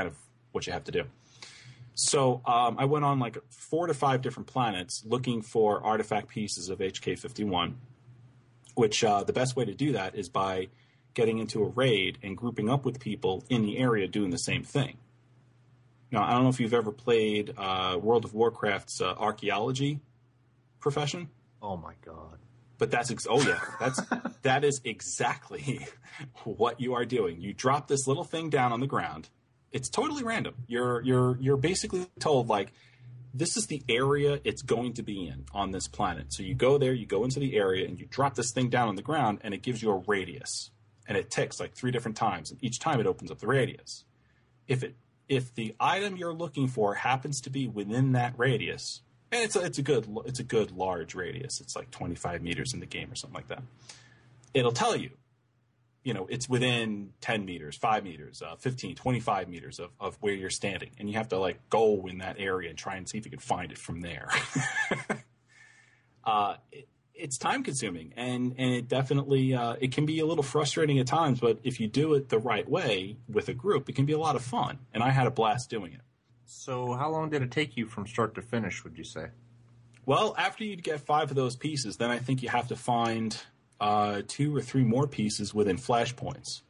what you have to do. So um, I went on like four to five different planets looking for artifact pieces of H K fifty-one, which uh, the best way to do that is by getting into a raid and grouping up with people in the area doing the same thing. Now, I don't know if you've ever played uh, World of Warcraft's uh, archaeology profession. Oh my god! But that's ex- oh yeah, that's that is exactly what you are doing. You drop this little thing down on the ground. It's totally random. You're you're you're basically told like, this is the area it's going to be in on this planet. So you go there, you go into the area, and you drop this thing down on the ground, and it gives you a radius, and it ticks like three different times, and each time it opens up the radius. If it if the item you're looking for happens to be within that radius, and it's a, it's a good it's a good large radius, it's like twenty-five meters in the game or something like that, it'll tell you. You know, it's within ten meters, five meters, uh, fifteen, twenty-five meters of, of where you're standing. And you have to, like, go in that area and try and see if you can find it from there. uh, it, it's time-consuming, and, and it definitely uh, it can be a little frustrating at times, but if you do it the right way with a group, it can be a lot of fun. And I had a blast doing it. So how long did it take you from start to finish, would you say? Well, after you get five of those pieces, then I think you have to find... Uh, two or three more pieces within flashpoints.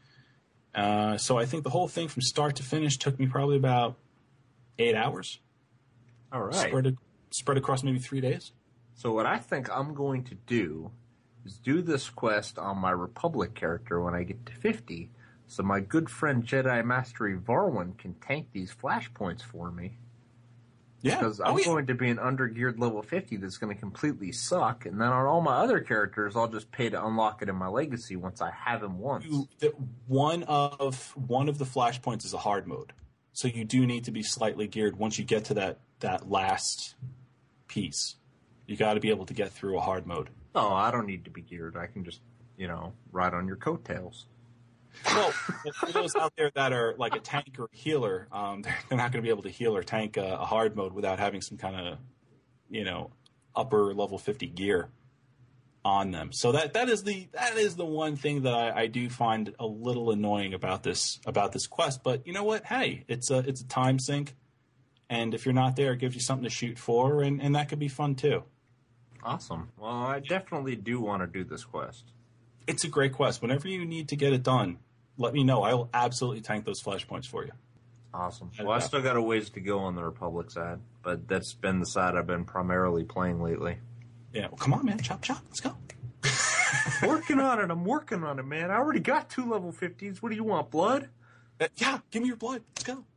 Uh, so I think the whole thing from start to finish took me probably about eight hours. All right. Spread, spread across maybe three days. So what I think I'm going to do is do this quest on my Republic character when I get to fifty, so my good friend Jedi Mastery Varwin can tank these flashpoints for me. Yeah. Because I'm oh, yeah. going to be an undergeared level fifty that's going to completely suck, and then on all my other characters, I'll just pay to unlock it in my legacy once I have him once. You, the, one of one of the flashpoints is a hard mode, so you do need to be slightly geared once you get to that, that last piece. You got to be able to get through a hard mode. No, I don't need to be geared. I can just, you know, ride on your coattails. Well, for those out there that are like a tank or a healer, um, they're, they're not going to be able to heal or tank a, a hard mode without having some kind of, you know, upper level fifty gear on them. So that that is the that is the one thing that I, I do find a little annoying about this about this quest. But you know what? Hey, it's a it's a time sink, and if you're not there, it gives you something to shoot for, and, and that could be fun too. Awesome. Well, I definitely do want to do this quest. It's a great quest. Whenever you need to get it done, let me know. I will absolutely tank those flashpoints for you. Awesome. Well, I still got a ways to go on the Republic side, but that's been the side I've been primarily playing lately. Yeah, well, come on, man. Chop, chop. Let's go. Working on it. I'm working on it, man. I already got two level fifties. What do you want, blood? Uh, yeah, give me your blood. Let's go.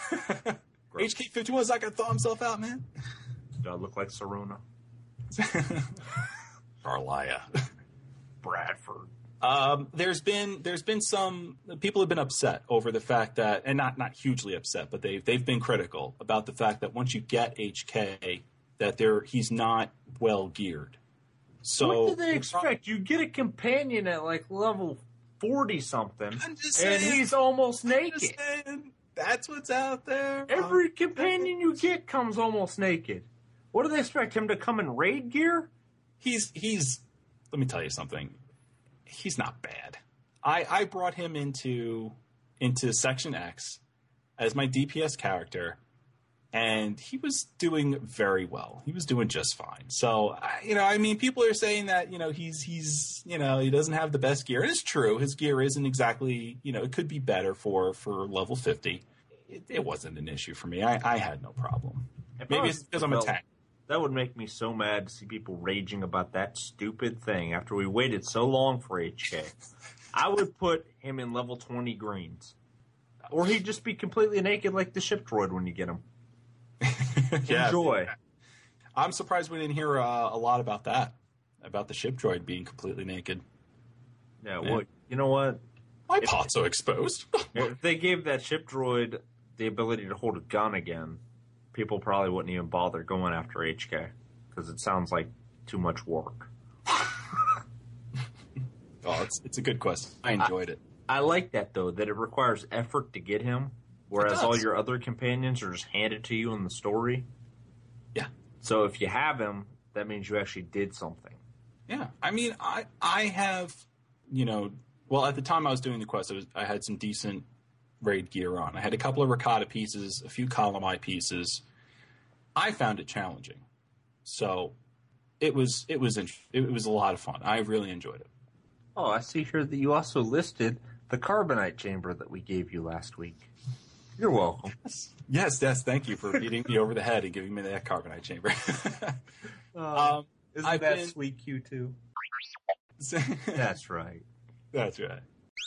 H K fifty-one's not going to thaw himself out, man. Do I look like Serona? Carlia. Bradford. Um, there's been there's been some people have been upset over the fact that, and not not hugely upset, but they've they've been critical about the fact that once you get H K, that they're he's not well geared. So what did they expect? You get a companion at like level forty something, and he's almost naked. That's what's out there. Every companion you get comes almost naked. What do they expect him to come in raid gear? He's he's. Let me tell you something. He's not bad. I, I brought him into into Section X as my D P S character, and he was doing very well. He was doing just fine. So, you know, I mean, people are saying that, you know, he's, he's you know, he doesn't have the best gear. And it's true. His gear isn't exactly, you know, it could be better for, for level fifty. It, it wasn't an issue for me. I, I had no problem. Maybe it's because I'm a tank. That would make me so mad to see people raging about that stupid thing after we waited so long for H K. I would put him in level twenty greens. Or he'd just be completely naked like the ship droid when you get him. Yeah, enjoy. I'm surprised we didn't hear uh, a lot about that, about the ship droid being completely naked. Yeah, well, you know what? My pot's so exposed. If they gave that ship droid the ability to hold a gun again, people probably wouldn't even bother going after H K because it sounds like too much work. Oh, it's it's a good quest. I enjoyed I, it. I like that, though, that it requires effort to get him, whereas all your other companions are just handed to you in the story. Yeah. So if you have him, that means you actually did something. Yeah. I mean, I I have, you know, well, at the time I was doing the quest, I, was, I had some decent raid gear on. I had a couple of Rakata pieces, a few Kalamai pieces. I found it challenging. So it was it was it was a lot of fun. I really enjoyed it. Oh, I see here that you also listed the Carbonite chamber that we gave you last week. You're welcome. Yes, yes, thank you for beating me over the head and giving me that Carbonite chamber. uh, um, isn't I've that been... sweet Q two? That's right. That's right.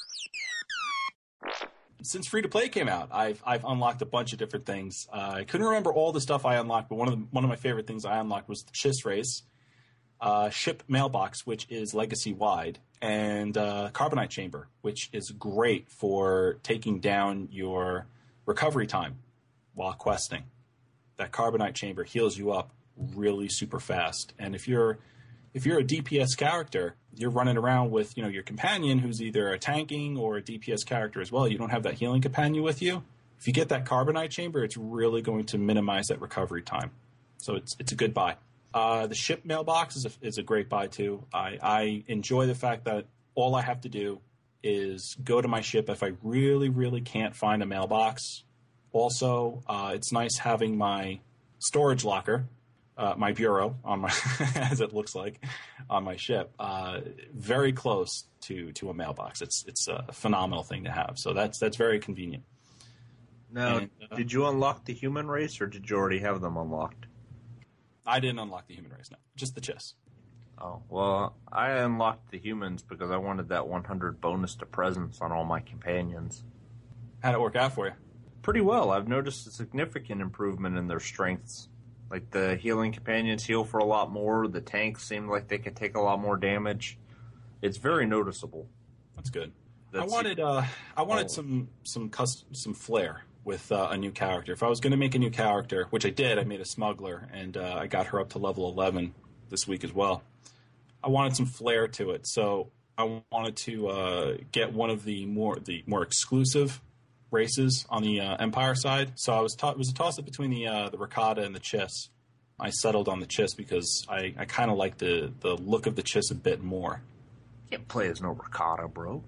Since free to play came out, I've I've unlocked a bunch of different things. Uh, I couldn't remember all the stuff I unlocked, but one of the, one of my favorite things I unlocked was the Chiss race, uh, ship mailbox, which is legacy wide, and uh, Carbonite chamber, which is great for taking down your recovery time while questing. That Carbonite chamber heals you up really super fast, and if you're if you're a D P S character, you're running around with, you know, your companion who's either a tanking or a D P S character as well. You don't have that healing companion with you. If you get that Carbonite chamber, it's really going to minimize that recovery time. So it's it's a good buy. Uh, the ship mailbox is a, is a great buy too. I, I enjoy the fact that all I have to do is go to my ship if I really, really can't find a mailbox. Also, uh, it's nice having my storage locker, Uh, my bureau on my, as it looks like, on my ship, uh, very close to, to a mailbox. It's it's a phenomenal thing to have. So that's that's very convenient. Now, and, uh, did you unlock the human race, or did you already have them unlocked? I didn't unlock the human race, no, just the Chiss. Oh well, I unlocked the humans because I wanted that one hundred bonus to presence on all my companions. How'd it work out for you? Pretty well. I've noticed a significant improvement in their strengths. Like, the healing companions heal for a lot more. The tanks seem like they could take a lot more damage. It's very noticeable. That's good. That's I wanted uh, I wanted oh. some some custom, some flair with uh, a new character. If I was going to make a new character, which I did, I made a smuggler, and uh, I got her up to level eleven this week as well. I wanted some flair to it, so I wanted to uh, get one of the more the more exclusive races on the uh, Empire side. So I was ta- it was a toss up between the uh, the Rakata and the Chiss. I settled on the Chiss because I, I kind of like the, the look of the Chiss a bit more. Can't play as no Rakata, bro.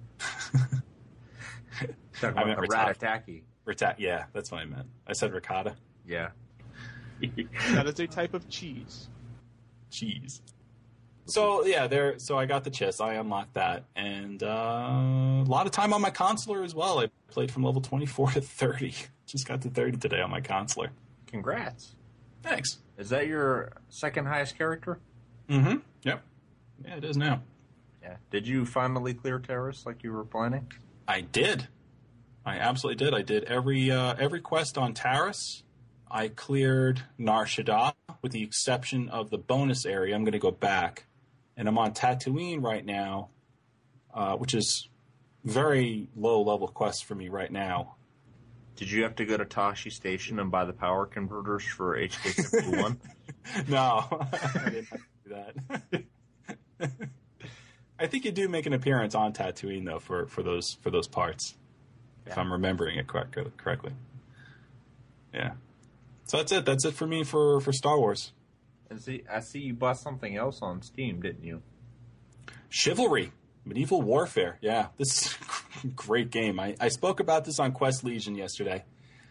Talking I about meant the Rat- Ratataki. Rata- yeah, that's what I meant. I said Rakata. Yeah. That is a type of cheese. Cheese. So yeah, there. So I got the Chiss. I unlocked that, and uh, a lot of time on my consular as well. I played from level twenty-four to thirty. Just got to thirty today on my consular. Congrats. Thanks. Is that your second highest character? Mm-hmm. Yep. Yeah, it is now. Yeah. Did you finally clear Terrace like you were planning? I did. I absolutely did. I did every uh, every quest on Taris. I cleared Nar Shaddaa, with the exception of the bonus area. I'm going to go back. And I'm on Tatooine right now, uh, which is very low-level quest for me right now. Did you have to go to Tashi Station and buy the power converters for H K fifty-one? No, I didn't have to do that. I think you do make an appearance on Tatooine, though, for, for those for those parts, yeah. If I'm remembering it correct, correctly. Yeah. So that's it. That's it for me for, for Star Wars. And see, I see you bought something else on Steam, didn't you? Chivalry. Medieval Warfare. Yeah, this is a great game. I, I spoke about this on Quest Legion yesterday.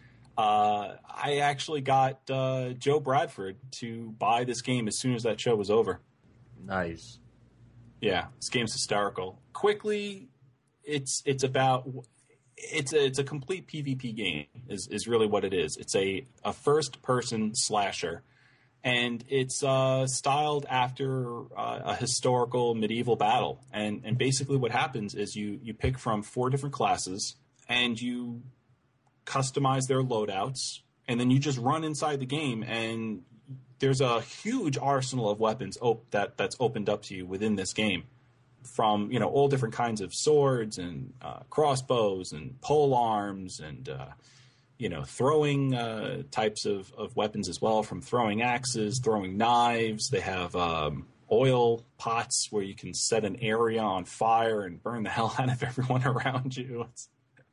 Uh, I actually got uh, Joe Bradford to buy this game as soon as that show was over. Nice. Yeah, this game's hysterical. Quickly, it's it's about it's a it's a complete PvP game. Is is really what it is. It's a a first person slasher. And it's uh, styled after uh, a historical medieval battle. And and basically what happens is you, you pick from four different classes, and you customize their loadouts, and then you just run inside the game, and there's a huge arsenal of weapons op- that that's opened up to you within this game. From, you know, all different kinds of swords and uh, crossbows and pole arms and... Uh, you know, throwing uh, types of, of weapons as well, from throwing axes, throwing knives. They have um, oil pots where you can set an area on fire and burn the hell out of everyone around you. It's,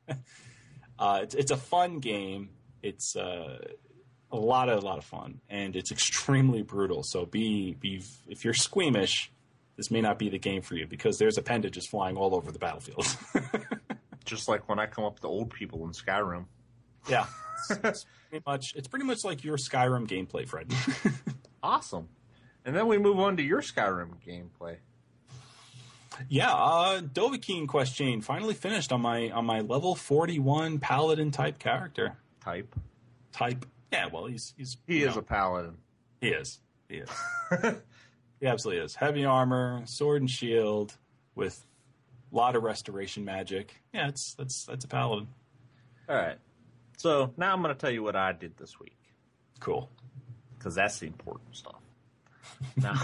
uh, it's, it's a fun game. It's uh, a lot of a lot of fun, and it's extremely brutal. So be be if you're squeamish, this may not be the game for you, because there's appendages flying all over the battlefield. Just like when I come up to old people in Skyrim. Yeah. It's, it's pretty much it's pretty much like your Skyrim gameplay, Fred. Awesome. And then we move on to your Skyrim gameplay. Yeah, uh, Dovahkiin Quest Chain finally finished on my on my level forty-one paladin type character. Type. Type. Yeah, well, he's he's He you is know, a paladin. He is. He is. He absolutely is. Heavy armor, sword and shield, with a lot of restoration magic. Yeah, it's that's that's a paladin. All right. So now I'm going to tell you what I did this week. Cool. Because that's the important stuff. Now,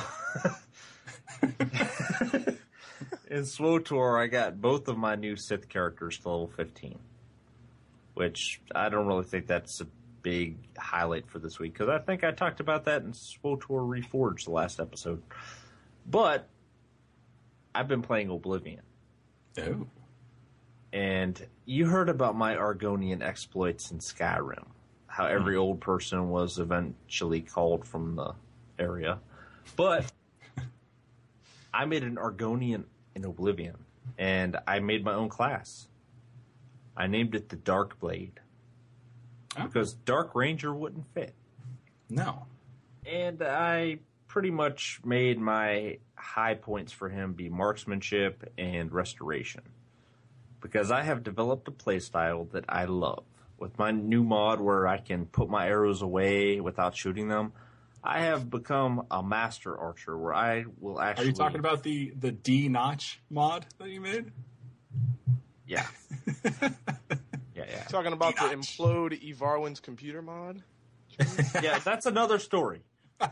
in SWTOR, I got both of my new Sith characters to level fifteen. Which I don't really think that's a big highlight for this week. Because I think I talked about that in SWTOR Reforged the last episode. But I've been playing Oblivion. Oh. And you heard about my Argonian exploits in Skyrim. How every mm. old person was eventually called from the area. But I made an Argonian in Oblivion. And I made my own class. I named it the Dark Blade. Oh. Because Dark Ranger wouldn't fit. No. And I pretty much made my high points for him be marksmanship and restoration. Because I have developed a playstyle that I love. With my new mod where I can put my arrows away without shooting them, I have become a master archer where I will actually... Are you talking about the, the D-notch mod that you made? Yeah. yeah, yeah. Talking about D-notch. the Implode Evarwin's computer mod? Yeah, that's another story.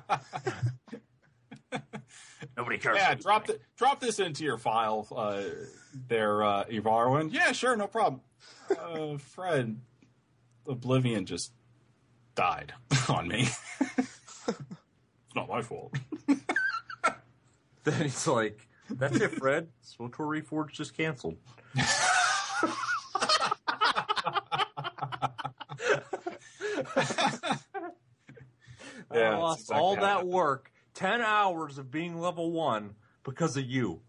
Nobody cares. Yeah, drop the, drop this into your file uh, there, uh, Evarwin. Yeah, sure, no problem. Uh, Fred, Oblivion just died on me. It's not my fault. Then he's like, that's it, Fred. SWTOR Reforged just canceled. Yeah, I lost exactly all how that it work, ten hours of being level one because of you.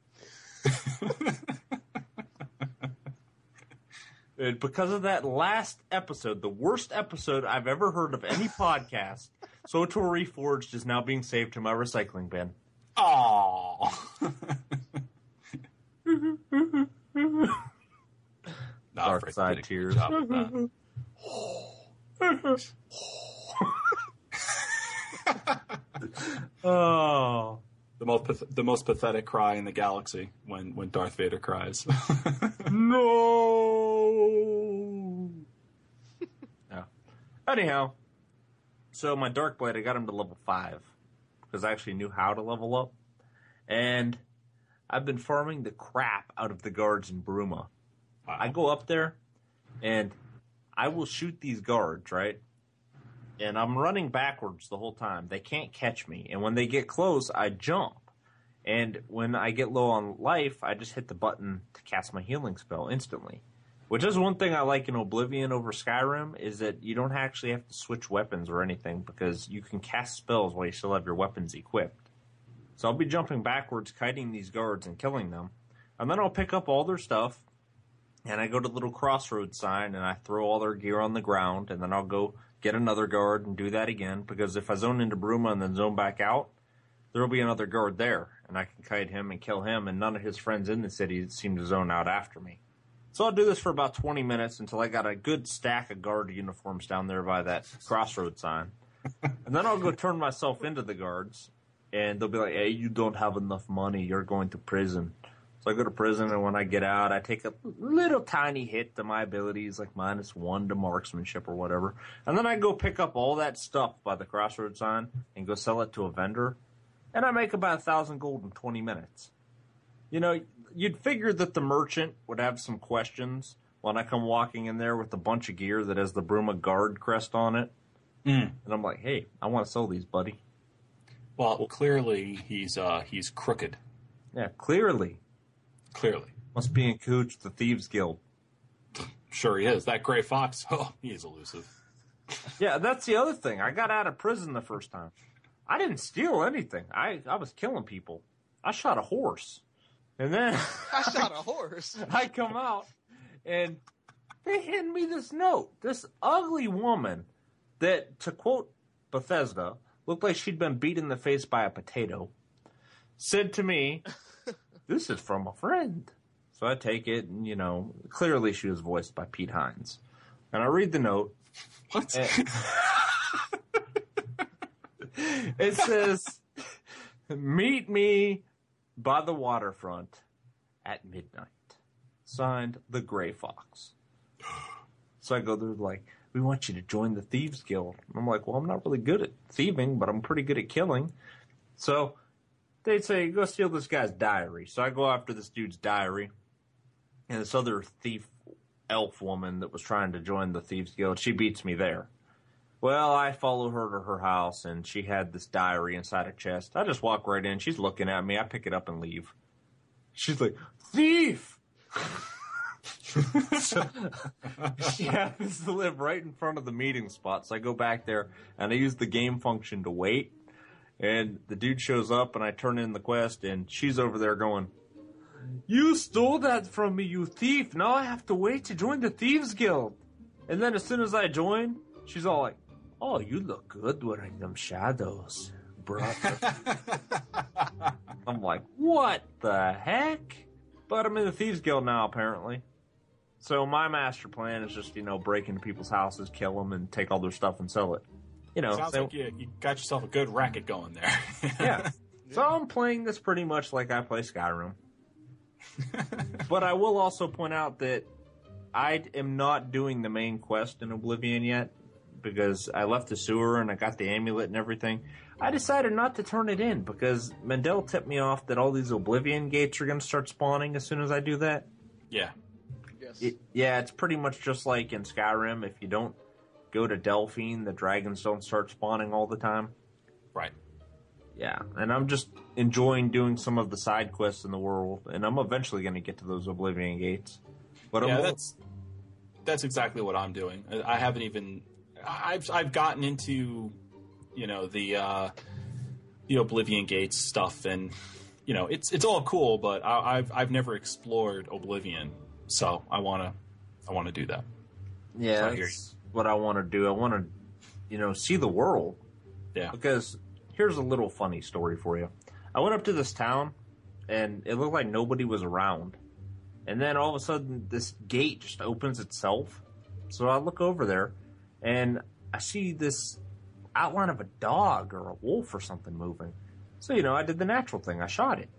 And because of that last episode, the worst episode I've ever heard of any podcast, SWTOR Reforged is now being saved to my recycling bin. Aww. Dark side tears. Oh, the most path- the most pathetic cry in the galaxy when, when Darth Vader cries. No. Yeah. Anyhow, so my Dark Blade, I got him to level five because I actually knew how to level up, and I've been farming the crap out of the guards in Bruma. Wow. I go up there, and I will shoot these guards, right? And I'm running backwards the whole time. They can't catch me. And when they get close, I jump. And when I get low on life, I just hit the button to cast my healing spell instantly. Which is one thing I like in Oblivion over Skyrim, is that you don't actually have to switch weapons or anything, because you can cast spells while you still have your weapons equipped. So I'll be jumping backwards, kiting these guards and killing them. And then I'll pick up all their stuff, and I go to the little crossroads sign, and I throw all their gear on the ground, and then I'll go get another guard and do that again, because if I zone into Bruma and then zone back out, there will be another guard there, and I can kite him and kill him, and none of his friends in the city seem to zone out after me. So I'll do this for about twenty minutes until I got a good stack of guard uniforms down there by that crossroad sign. And then I'll go turn myself into the guards, and they'll be like, hey, you don't have enough money, you're going to prison. So I go to prison, and when I get out, I take a little tiny hit to my abilities, like minus one to marksmanship or whatever. And then I go pick up all that stuff by the crossroad sign and go sell it to a vendor. And I make about a thousand gold in twenty minutes. You know, you'd figure that the merchant would have some questions when I come walking in there with a bunch of gear that has the Bruma Guard crest on it. Mm. And I'm like, hey, I want to sell these, buddy. Well, clearly he's uh, he's crooked. Yeah, clearly. Clearly. Must be in cahoots with the Thieves Guild. Sure he is. That gray fox, oh, he's elusive. Yeah, that's the other thing. I got out of prison the first time. I didn't steal anything. I, I was killing people. I shot a horse. And then I shot a horse. I come out, And they hand me this note. This ugly woman that, to quote Bethesda, looked like she'd been beat in the face by a potato, said to me, "This is from a friend." So I take it, and, you know, clearly she was voiced by Pete Hines. And I read the note. What? And it says, "Meet me by the waterfront at midnight. Signed, The Gray Fox." So I go there like, "We want you to join the Thieves Guild." I'm like, "Well, I'm not really good at thieving, but I'm pretty good at killing." So they'd say, "Go steal this guy's diary." So I go after this dude's diary. And this other thief elf woman that was trying to join the Thieves Guild, she beats me there. Well, I follow her to her house, and she had this diary inside a chest. I just walk right in. She's looking at me. I pick it up and leave. She's like, "Thief!" So, she happens to live right in front of the meeting spot. So I go back there, and I use the game function to wait. And the dude shows up, and I turn in the quest, and she's over there going, "You stole that from me, you thief. Now I have to wait to join the Thieves Guild." And then as soon as I join, she's all like, "Oh, you look good wearing them shadows, brother." I'm like, what the heck? But I'm in the Thieves Guild now, apparently. So my master plan is just, you know, break into people's houses, kill them, and take all their stuff and sell it. You know, Sounds so, like you, you got yourself a good racket going there. yeah. So I'm playing this pretty much like I play Skyrim. But I will also point out that I am not doing the main quest in Oblivion yet because I left the sewer and I got the amulet and everything. I decided not to turn it in because Mendel tipped me off that all these Oblivion gates are going to start spawning as soon as I do that. Yeah. Yes. It, yeah, it's pretty much just like in Skyrim. If you don't go to Delphine, the dragons don't start spawning all the time. Right. Yeah, and I'm just enjoying doing some of the side quests in the world, and I'm eventually going to get to those Oblivion gates. But yeah, I'm, that's that's exactly what I'm doing. I haven't even I've I've gotten into you know the uh, the Oblivion Gates stuff, and you know it's it's all cool, but I, I've I've never explored Oblivion, so I wanna I wanna do that. yeah, So I hear that's what I want to do. I want to, you know, see the world. Yeah. Because here's a little funny story for you. I went up to this town, and it looked like nobody was around. And then all of a sudden, this gate just opens itself. So I look over there, and I see this outline of a dog or a wolf or something moving. So, you know, I did the natural thing. I shot it.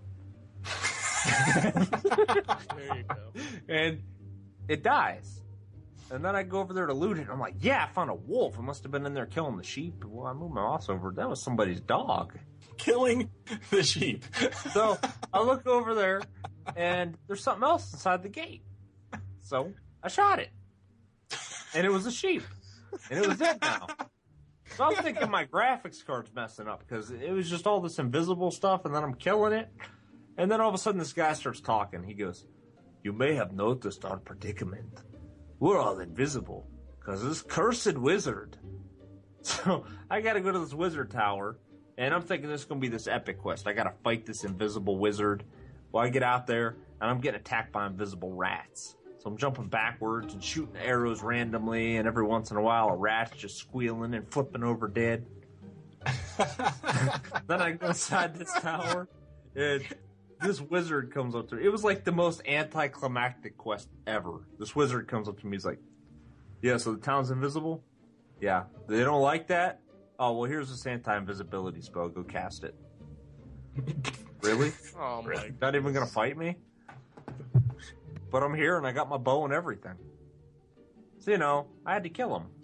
There you go. And it dies. And then I go over there to loot it. And I'm like, yeah, I found a wolf. It must have been in there killing the sheep. Well, I moved my mouse over. That was somebody's dog. Killing the sheep. So I look over there, and there's something else inside the gate. So I shot it. And it was a sheep. And it was dead now. So I'm thinking my graphics card's messing up because it was just all this invisible stuff, and then I'm killing it. And then all of a sudden this guy starts talking. He goes, "You may have noticed our predicament. We're all invisible because this cursed wizard." So I got to go to this wizard tower, and I'm thinking this is going to be this epic quest. I got to fight this invisible wizard. Well, I get out there, and I'm getting attacked by invisible rats. So I'm jumping backwards and shooting arrows randomly, and every once in a while a rat's just squealing and flipping over dead. Then I go inside this tower, and this wizard comes up to me. It was like the most anticlimactic quest ever. This wizard comes up to me. He's like, "Yeah, so the town's invisible? Yeah. They don't like that? Oh, well, here's this anti-invisibility spell. Go cast it." Really? Oh my! Not even going to fight me? But I'm here, and I got my bow and everything. So, you know, I had to kill him.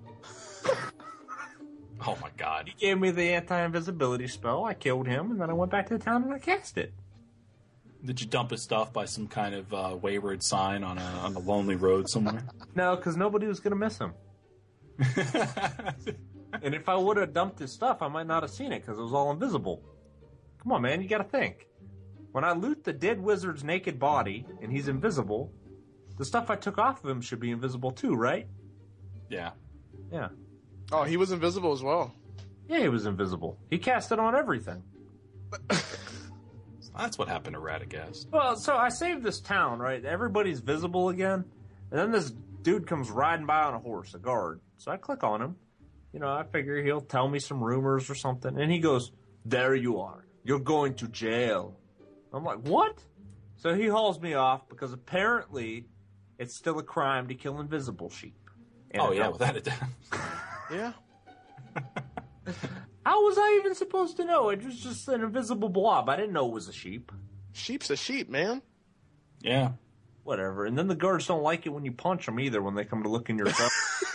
Oh my god. He gave me the anti-invisibility spell. I killed him, and then I went back to the town and I cast it. Did you dump his stuff by some kind of uh, wayward sign on a on a lonely road somewhere? No, because nobody was going to miss him. And if I would have dumped his stuff, I might not have seen it because it was all invisible. Come on, man, you got to think. When I loot the dead wizard's naked body and he's invisible, the stuff I took off of him should be invisible too, right? Yeah. Yeah. Oh, he was invisible as well. Yeah, he was invisible. He cast it on everything. That's what happened to Radagast. Well, so I saved this town, right? Everybody's visible again. And then this dude comes riding by on a horse, a guard. So I click on him. You know, I figure he'll tell me some rumors or something. And he goes, "There you are. You're going to jail." I'm like, "What?" So he hauls me off because apparently it's still a crime to kill invisible sheep. And oh, yeah, without a doubt. Yeah. How was I even supposed to know? It was just an invisible blob. I didn't know it was a sheep. Sheep's a sheep, man. Yeah. Whatever. And then the guards don't like it when you punch them either when they come to look in your car.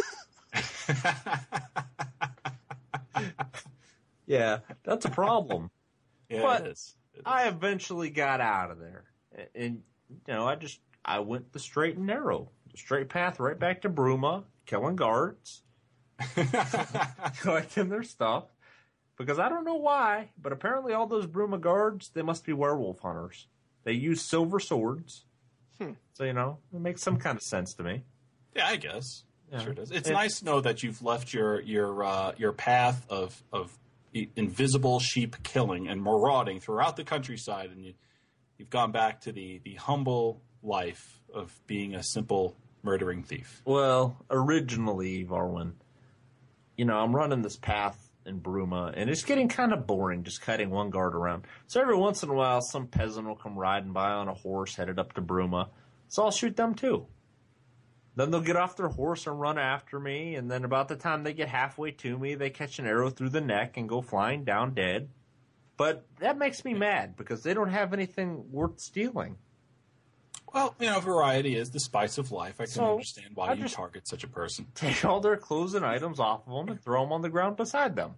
Yeah, that's a problem. Yeah, But it is. It is. I eventually got out of there. And, and, you know, I just, I went the straight and narrow. The straight path right back to Bruma, killing guards, collecting their stuff. Because I don't know why, but apparently all those Bruma guards, they must be werewolf hunters. They use silver swords. Hmm. So, you know, it makes some kind of sense to me. Yeah, I guess. Yeah. Sure does. It's It- nice to know that you've left your your uh, your path of of invisible sheep killing and marauding throughout the countryside, and you you've gone back to the the humble life of being a simple murdering thief. Well, originally, Varwin, you know, I'm running this path in Bruma, and it's getting kind of boring just cutting one guard around. So every once in a while, some peasant will come riding by on a horse headed up to Bruma. So I'll shoot them too. Then they'll get off their horse and run after me, and then about the time they get halfway to me, they catch an arrow through the neck and go flying down dead. But that makes me mad because they don't have anything worth stealing. Well, you know, variety is the spice of life. I can So, understand why I you just- target such a person. Take all their clothes and items off of them and throw them on the ground beside them.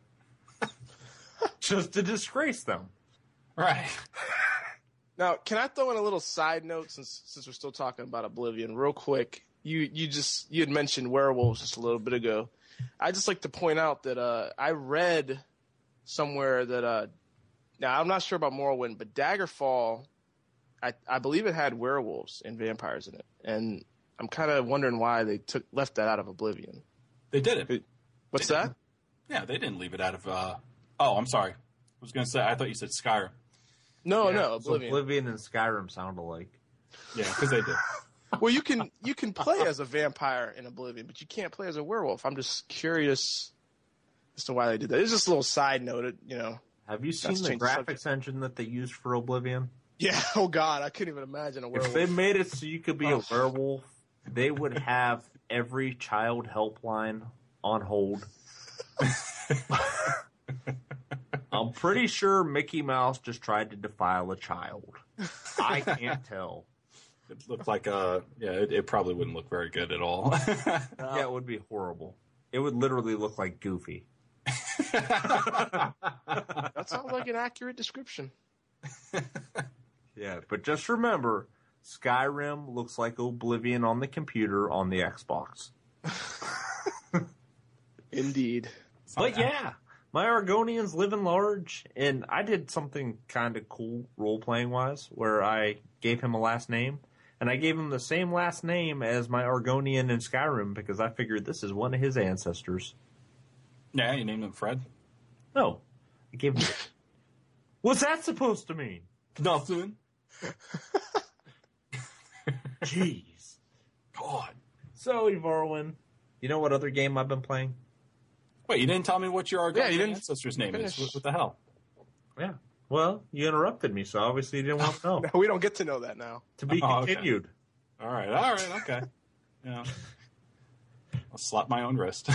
Just to disgrace them. Right. Now, can I throw in a little side note since since we're still talking about Oblivion, real quick? You you just you had mentioned werewolves just a little bit ago. I just like to point out that uh, I read somewhere that uh, now I'm not sure about Morrowind, but Daggerfall, I I believe it had werewolves and vampires in it, and I'm kind of wondering why they took left that out of Oblivion. They did it. What's They that? didn't. Yeah, they didn't leave it out of. Uh... Oh, I'm sorry. I was going to say. I thought you said Skyrim. No, Yeah, no, so Oblivion. Oblivion and Skyrim sound alike. Yeah, because they did. Well, you can you can play as a vampire in Oblivion, but you can't play as a werewolf. I'm just curious as to why they did that. It's just a little side note, it- you know. Have you seen That's the changed the graphics engine that they used for Oblivion? Yeah. Oh God, I couldn't even imagine a werewolf. If they made it so you could be Oh. a werewolf, they would have every child helpline on hold. I'm pretty sure Mickey Mouse just tried to defile a child. I can't tell. It looked like uh yeah, it, it probably wouldn't look very good at all. Yeah, it would be horrible. It would literally look like Goofy. That sounds like an accurate description. Yeah, but just remember, Skyrim looks like Oblivion on the computer on the Xbox. Indeed. But yeah, my Argonians living large, and I did something kind of cool role-playing wise, where I gave him a last name, and I gave him the same last name as my Argonian in Skyrim because I figured this is one of his ancestors. Yeah, you named him Fred. No, I gave him. What's that supposed to mean? Nothing. Jeez. God. So, Evarwin, you know what other game I've been playing? Wait, you didn't tell me what your Argonian Yeah, you didn't ancestor's name finish. is. What, what the hell? Yeah. Well, you interrupted me, so obviously you didn't want to know. No, we don't get to know that now. To be Oh, okay. continued. All right, all right, okay. Yeah. I'll slap my own wrist.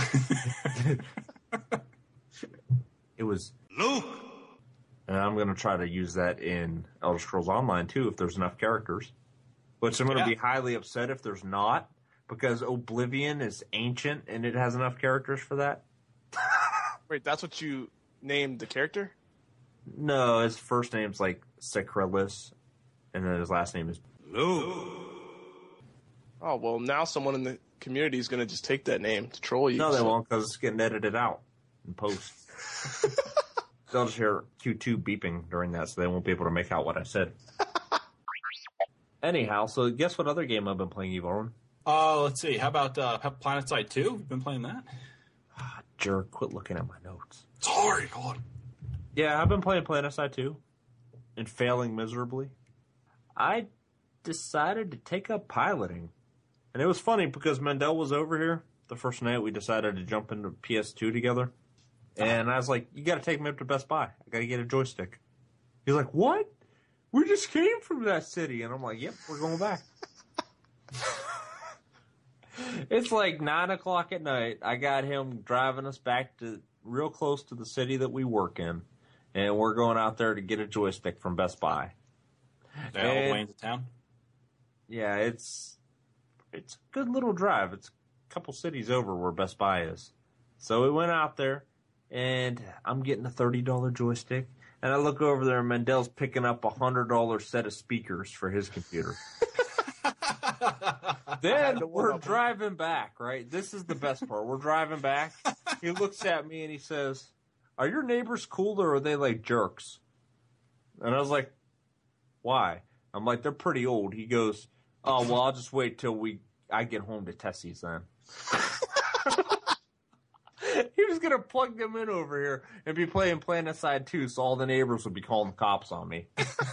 It was Luke. And I'm going to try to use that in Elder Scrolls Online, too, if there's enough characters. Which I'm going to Yeah. be highly upset if there's not, because Oblivion is ancient and it has enough characters for that. Wait, that's what you named the character? No, his first name's like Sacrilus, and then his last name is Luke. Oh, well, now someone in the community is going to just take that name to troll you. No, they so- won't, because it's getting edited out in post. They'll just hear Q two beeping during that, so they won't be able to make out what I said. Anyhow, so guess what other game I've been playing, Evarwin? Uh, let's see. How about uh, Planet Side two? You've been playing that? Jerk, quit looking at my notes. Sorry, God. Yeah, I've been playing PlanetSide two and failing miserably. I decided to take up piloting. And it was funny because Mendel was over here the first night we decided to jump into P S two together. And I was like, you got to take me up to Best Buy. I got to get a joystick. He's like, what? We just came from that city. And I'm like, yep, we're going back. It's like nine o'clock at night. I got him driving us back to real close to the city that we work in. And we're going out there to get a joystick from Best Buy. They're all the way into town? Yeah, it's it's a good little drive. It's a couple cities over where Best Buy is. So we went out there, and I'm getting a thirty dollars joystick. And I look over there, and Mendel's picking up a one hundred dollars set of speakers for his computer. Then we're driving back, right? This is the best part. We're driving back. He looks at me, and he says, are your neighbors cool, or are they like jerks? And I was like, why? I'm like, they're pretty old. He goes, oh, well, I'll just wait till we I get home to Tessie's then. He was going to plug them in over here and be playing PlanetSide two, so all the neighbors would be calling the cops on me.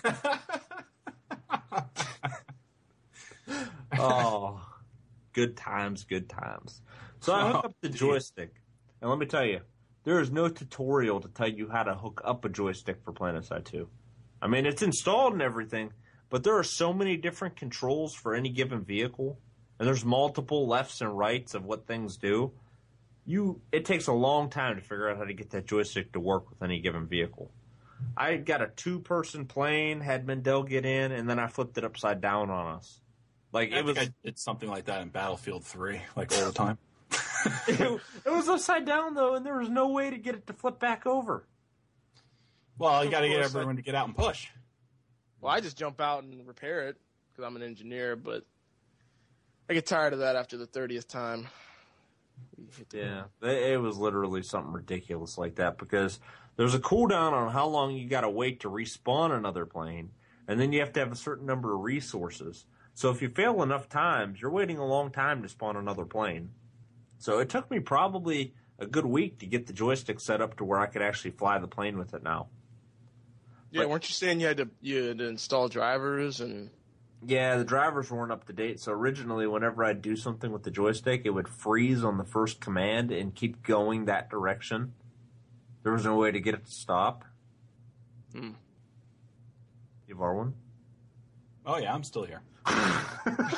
Oh, good times, good times. So I hooked up the joystick. And let me tell you, there is no tutorial to tell you how to hook up a joystick for PlanetSide two. I mean, it's installed and everything, but there are so many different controls for any given vehicle, and there's multiple lefts and rights of what things do. You, it takes a long time to figure out how to get that joystick to work with any given vehicle. I got a two-person plane, had Mendel get in, and then I flipped it upside down on us. Like I it was. I did something like that in Battlefield three, like all the time. it, it was upside down though, and there was no way to get it to flip back over. Well, you got to get everyone to get out and push. Well, I just jump out and repair it because I'm an engineer, but I get tired of that after the thirtieth time. Yeah, it was literally something ridiculous like that because there's a cooldown on how long you got to wait to respawn another plane, and then you have to have a certain number of resources. So if you fail enough times, you're waiting a long time to spawn another plane. So it took me probably a good week to get the joystick set up to where I could actually fly the plane with it now. Yeah, But- weren't you saying you had to you had to install drivers and? Yeah, the drivers weren't up to date. So originally, whenever I'd do something with the joystick, it would freeze on the first command and keep going that direction. There was no way to get it to stop. Hmm. You Varwin? Oh, yeah, I'm still here. I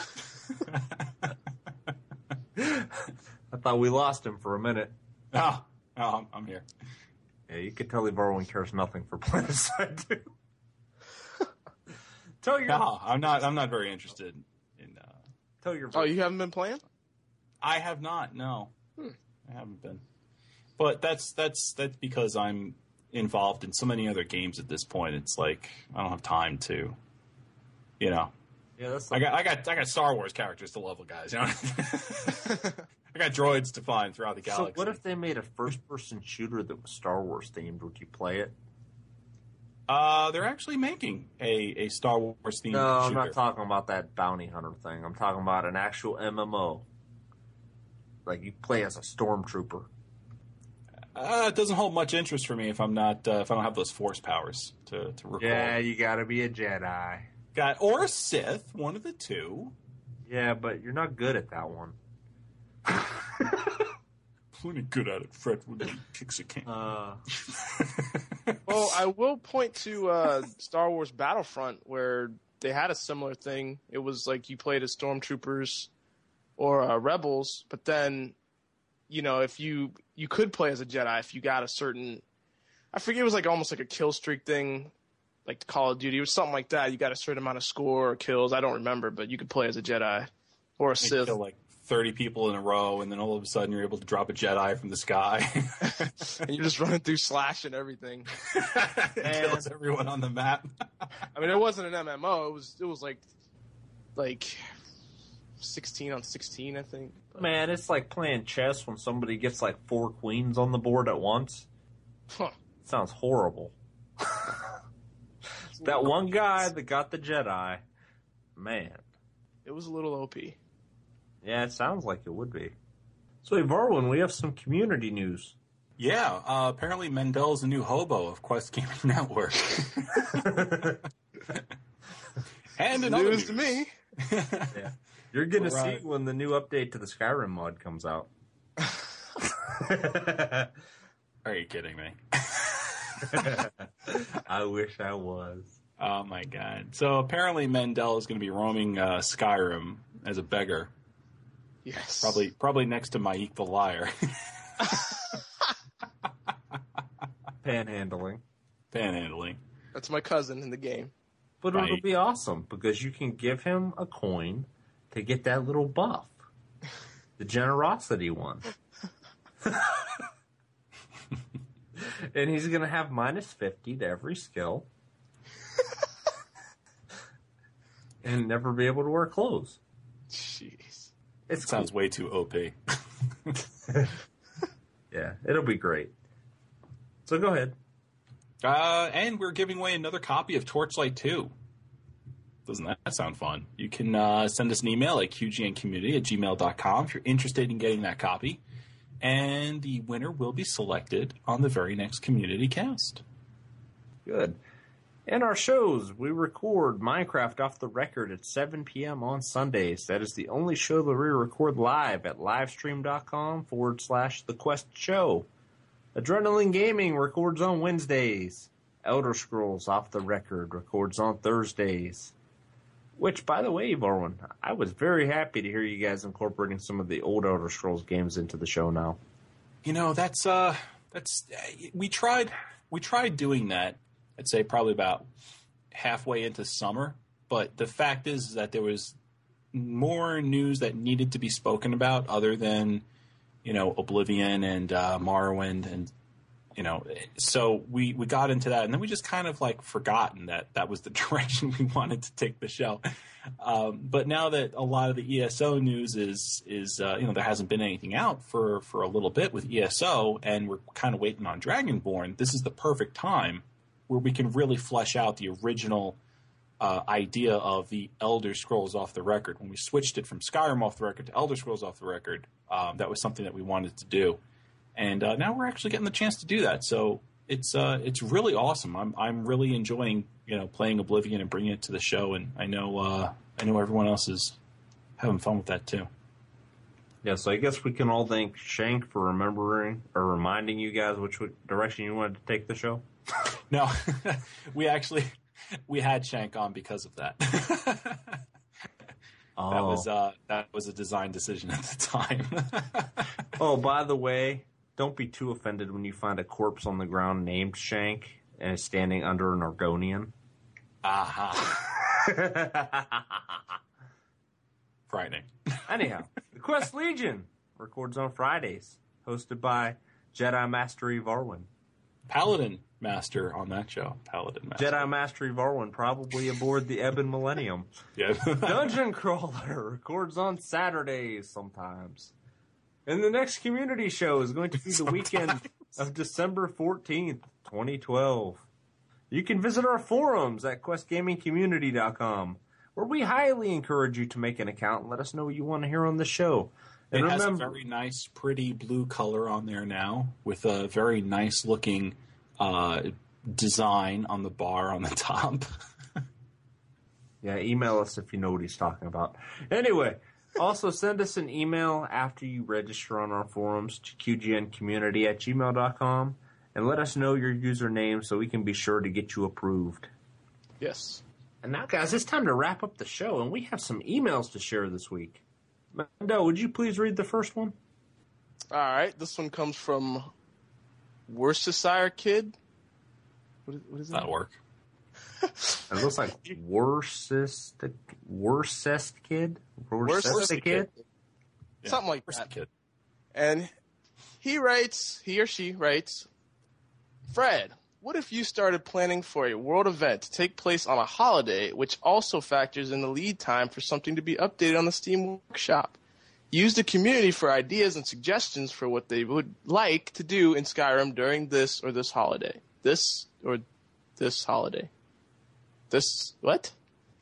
thought we lost him for a minute. Oh, oh I'm, I'm here. Yeah, you could tell Varwin cares nothing for PlanetSide two. Tell your No, I'm not. I'm not very interested in. Uh, tell your Oh, you haven't been playing? I have not. No, Hmm. I haven't been. But that's that's that's because I'm involved in so many other games at this point. It's like I don't have time to, you know. Yeah, that's I got I got I got Star Wars characters to level, guys. You know. I got droids to find throughout the So galaxy. what if they made a first-person shooter that was Star Wars themed? Would you play it? Uh, they're actually making a, a Star Wars themed No, I'm shooter. not talking about that bounty hunter thing. I'm talking about an actual M M O. Like you play as a stormtrooper. Uh, it doesn't hold much interest for me if I'm not uh, if I don't have those force powers to to record. Yeah, you gotta be a Jedi. Got or a Sith, one of the two. Yeah, but you're not good at that one. Plenty good at it, Fred, when he kicks a can. Uh, Well, I will point to uh, Star Wars Battlefront where they had a similar thing. It was like you played as stormtroopers or uh, rebels, but then, you know, if you you could play as a Jedi if you got a certain, I forget, it was like almost like a kill streak thing, like Call of Duty. It was something like that. You got a certain amount of score or kills. I don't remember, but you could play as a Jedi or a You Sith. kill like thirty people in a row, and then all of a sudden you're able to drop a Jedi from the sky. And you're just running through slash and everything. It kills everyone on the map. I mean, it wasn't an M M O. It was it was like like sixteen on sixteen, I think. man, it's like playing chess when somebody gets like four queens on the board at once. Huh. Sounds horrible. That one guy that got the Jedi, man. It was a little O P. Yeah, it sounds like it would be. So, hey, Varwin, we have some community news. Yeah, uh, apparently Mendel's a new hobo of Quest Gaming Network. And another News to me. Yeah. You're going to Right. see when the new update to the Skyrim mod comes out. Are you kidding me? I wish I was. Oh my god! So apparently Mendel is going to be roaming uh, Skyrim as a beggar, Yes. probably probably next to Mike the Liar, Panhandling. panhandling. That's my cousin in the game. But Right. it'll be awesome because you can give him a coin to get that little buff. The generosity one. And he's going to have minus fifty to every skill. And never be able to wear clothes. Jeez. It Sounds way too O P. Yeah, it'll be great. So go ahead. Uh, and we're giving away another copy of Torchlight two. Doesn't that sound fun? You can uh, send us an email at q g n community at gmail dot com if you're interested in getting that copy. And the winner will be selected on the very next community cast. Good. In our shows, we record Minecraft Off the Record at seven p.m. on Sundays. That is the only show that we record live at livestream.com forward slash The Quest Show. Adrenaline Gaming records on Wednesdays. Elder Scrolls Off the Record records on Thursdays. Which, by the way, Varwin, I was very happy to hear you guys incorporating some of the old Elder Scrolls games into the show now. You know, that's uh, that's we tried we tried doing that. I'd say probably about halfway into summer. But the fact is that there was more news that needed to be spoken about other than, you know, Oblivion and uh, Morrowind. And, you know, so we, we got into that. And then we just kind of like forgotten that that was the direction we wanted to take the show. Um, but now that a lot of the E S O news is, is uh, you know, there hasn't been anything out for, for a little bit with E S O, and we're kind of waiting on Dragonborn, this is the perfect time where we can really flesh out the original uh, idea of the Elder Scrolls Off the Record. When we switched it from Skyrim Off the Record to Elder Scrolls Off the Record, um, that was something that we wanted to do. And uh, now we're actually getting the chance to do that. So it's uh, it's really awesome. I'm I'm really enjoying, you know, playing Oblivion and bringing it to the show. And I know uh, I know everyone else is having fun with that too. Yeah, so I guess we can all thank Shank for remembering or reminding you guys which direction you wanted to take the show. No, we actually we had Shank on because of that. Oh. That was uh, that was a design decision at the time. Oh, by the way, don't be too offended when you find a corpse on the ground named Shank and is standing under an Argonian. Aha! Frightening. Anyhow, the Quest Legion records on Fridays, hosted by Jedi Mastery Varwin. Paladin Master on that show. Paladin Master. Jedi Mastery Varwin, probably aboard the Ebon Millennium. Yeah. Dungeon Crawler records on Saturdays sometimes. And the next community show is going to be the weekend of December fourteenth, twenty twelve. You can visit our forums at quest gaming community dot com, where we highly encourage you to make an account and let us know what you want to hear on the show. And It has remember, a very nice, pretty blue color on there now, with a very nice looking uh, design on the bar on the top. yeah, email us if you know what he's talking about. Anyway, also send us an email after you register on our forums to q g n community at gmail dot com and let us know your username so we can be sure to get you approved. Yes. And now, guys, it's time to wrap up the show, and we have some emails to share this week. Mendo, would you please read the first one? All right. This one comes from Worcestershire Kid. What is, what is that? That'll work. It looks like Worcest, Worcest Kid? Worcester Worcester Kid? Yeah. Something like Where's that. the kid? And he writes, he or she writes, Fred, what if you started planning for a world event to take place on a holiday, which also factors in the lead time for something to be updated on the Steam Workshop? Use the community for ideas and suggestions for what they would like to do in Skyrim during this or this holiday. This or this holiday. This, what?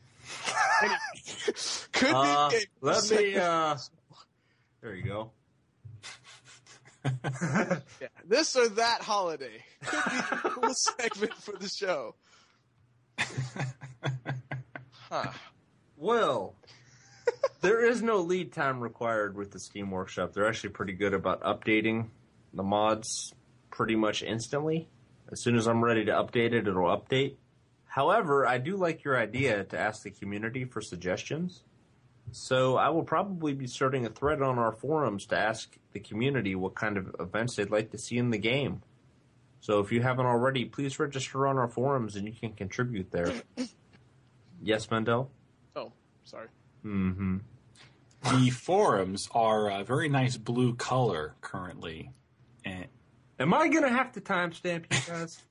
Could Uh, be a let me, uh, there you go. Yeah, this or that holiday. Could be a cool segment for the show. Huh. Well, There is no lead time required with the Steam Workshop. They're actually pretty good about updating the mods pretty much instantly. As soon as I'm ready to update it, it'll update. However, I do like your idea to ask the community for suggestions. So I will probably be starting a thread on our forums to ask the community what kind of events they'd like to see in the game. So if you haven't already, please register on our forums and you can contribute there. Yes, Mendel? Oh, sorry. Mm-hmm. The forums are a very nice blue color currently. And Am I going to have to timestamp you guys?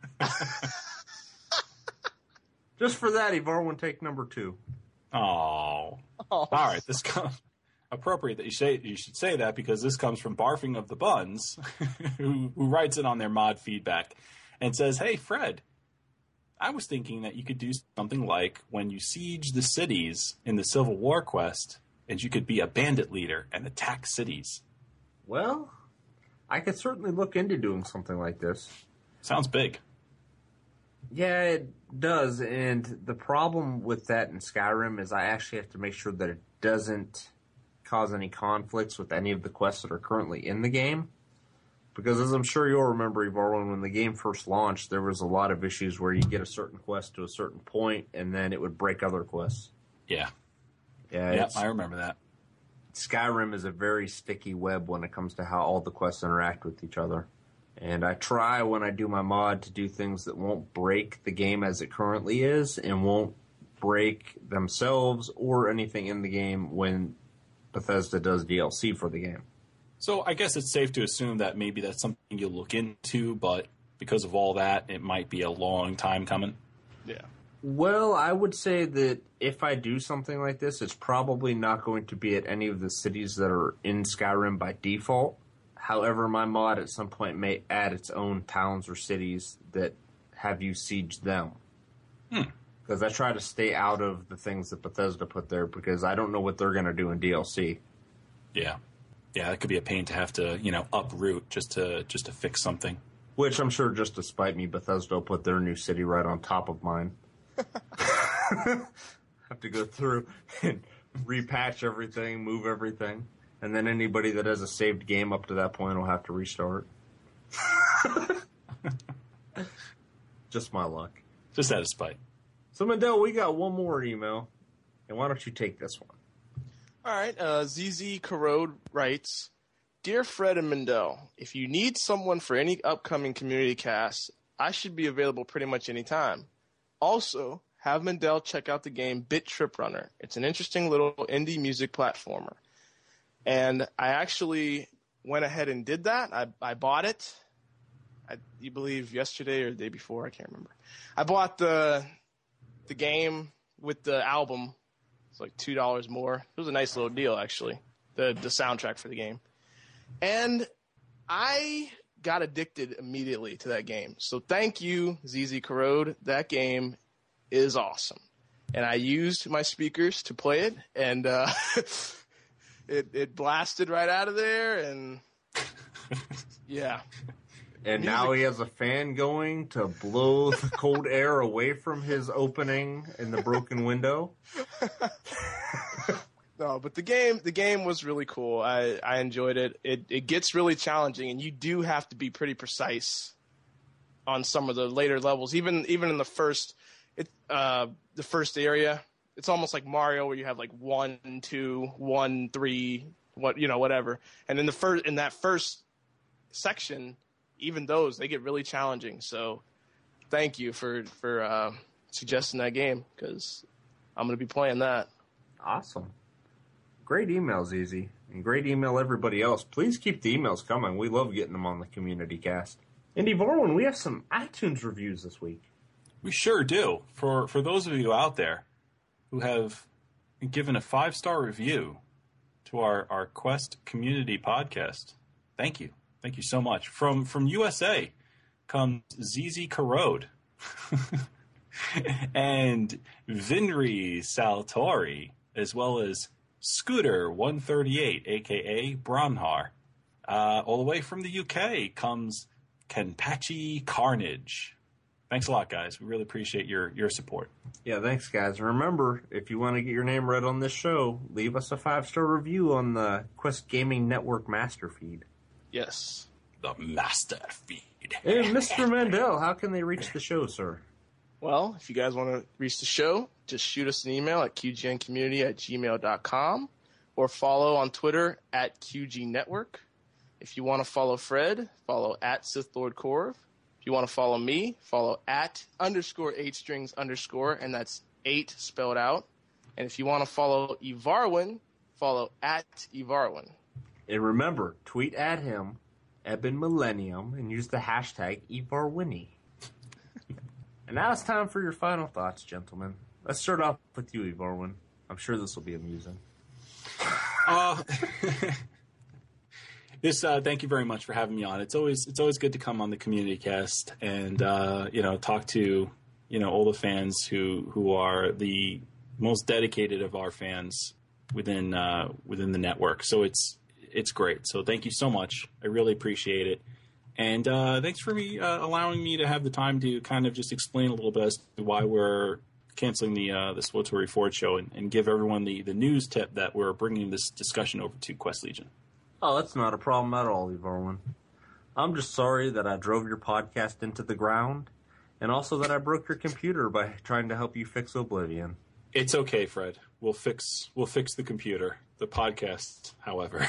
Just for that, Evarwin, take number two. Oh. All right, this comes appropriate that you say you should say that because this comes from Barfing of the Buns, who who writes it on their mod feedback and says, "Hey Fred, I was thinking that you could do something like when you siege the cities in the Civil War quest, and you could be a bandit leader and attack cities." Well, I could certainly look into doing something like this. Sounds big. Yeah, it does, and the problem with that in Skyrim is I actually have to make sure that it doesn't cause any conflicts with any of the quests that are currently in the game. Because as I'm sure you'll remember, Evarwin, when the game first launched, there was a lot of issues where you get a certain quest to a certain point, and then it would break other quests. Yeah. Yeah, yeah I remember that. Skyrim is a very sticky web when it comes to how all the quests interact with each other. And I try when I do my mod to do things that won't break the game as it currently is and won't break themselves or anything in the game when Bethesda does D L C for the game. So I guess it's safe to assume that maybe that's something you'll look into, but because of all that, it might be a long time coming. Yeah. Well, I would say that if I do something like this, it's probably not going to be at any of the cities that are in Skyrim by default. However, my mod at some point may add its own towns or cities that have you siege them. Because hmm. I try to stay out of the things that Bethesda put there because I don't know what they're going to do in D L C. Yeah. Yeah, that could be a pain to have to, you know, uproot just to just to fix something. Which I'm sure just to spite me, Bethesda will put their new city right on top of mine. Have to go through and repatch everything, move everything. And then anybody that has a saved game up to that point will have to restart. Just my luck. Just out of spite. So, Mendel, we got one more email. And why don't you take this one? All right. Uh, Z Z Corrode writes, Dear Fred and Mendel, if you need someone for any upcoming community casts, I should be available pretty much any time. Also, have Mendel check out the game Bit Trip Runner. It's an interesting little indie music platformer. And I actually went ahead and did that. I, I bought it. I you believe yesterday or the day before, I can't remember. I bought the the game with the album. It's like two dollars more. It was a nice little deal, actually, the the soundtrack for the game. And I got addicted immediately to that game. So thank you, Z Z Corrode. That game is awesome. And I used my speakers to play it, and uh, it, it blasted right out of there, and yeah. And Music. now he has a fan going to blow the cold air away from his opening in the broken window. No, but the game the game was really cool. I, I enjoyed it. It it gets really challenging, and you do have to be pretty precise on some of the later levels. Even even in the first it uh the first area, it's almost like Mario where you have like one, two, one, three, what you know, whatever. And in the first in that first section, even those, they get really challenging. So thank you for, for uh, suggesting that game, because I'm going to be playing that. Awesome. Great emails, Easy. And great email everybody else. Please keep the emails coming. We love getting them on the community cast. And Evarwin, we have some iTunes reviews this week. We sure do. For for those of you out there who have given a five-star review to our, our Quest community podcast, thank you. Thank you so much. From from U S A comes Z Z Corrode and Vinri Saltori, as well as Scooter one thirty-eight, a k a. Bronhar. Uh, all the way from the U K comes Kenpachi Carnage. thanks a lot, guys. We really appreciate your your support. Yeah, thanks, guys. Remember, if you want to get your name read on this show, leave us a five-star review on the Quest Gaming Network master feed. Yes. The master feed. Hey, Mister Mandel, how can they reach the show, sir? Well, if you guys want to reach the show, just shoot us an email at q g n community at gmail dot com or follow on Twitter at Q G Network. If you want to follow Fred, follow at Sith Lord Corv. If you want to follow me, follow at underscore eight strings underscore, and that's eight spelled out. And if you want to follow Evarwin, follow at Evarwin. And remember, tweet at him, Eben Millennium, and use the hashtag Evarwinny. And now it's time for your final thoughts, gentlemen. Let's start off with you, Evarwin. I'm sure this will be amusing. Uh, this, uh, thank you very much for having me on. It's always it's always good to come on the Community Cast and uh, you know talk to you know all the fans who who are the most dedicated of our fans within uh, within the network. So it's it's great. So thank you so much. I really appreciate it. And uh, thanks for me uh, allowing me to have the time to kind of just explain a little bit as to why we're canceling the uh, the Swotori Ford show and, and give everyone the, the news tip that we're bringing this discussion over to Quest Legion. Oh, that's not a problem at all, Evarwin. I'm just sorry that I drove your podcast into the ground, and also that I broke your computer by trying to help you fix Oblivion. It's okay, Fred. We'll fix we'll fix the computer. The podcast, however.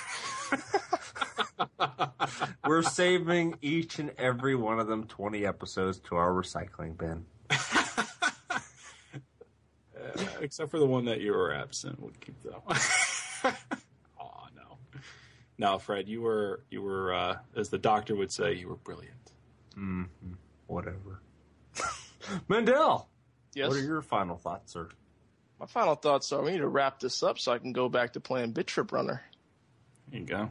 We're saving each and every one of them twenty episodes to our recycling bin. uh, except for the one that you were absent. We'll keep that one. Oh, no. No, Fred, you were, you were uh, as the doctor would say, you were brilliant. Mm-hmm. Whatever. Mandel! Yes? What are your final thoughts, sir? My final thoughts are we need to wrap this up so I can go back to playing Bit Trip Runner. There you go.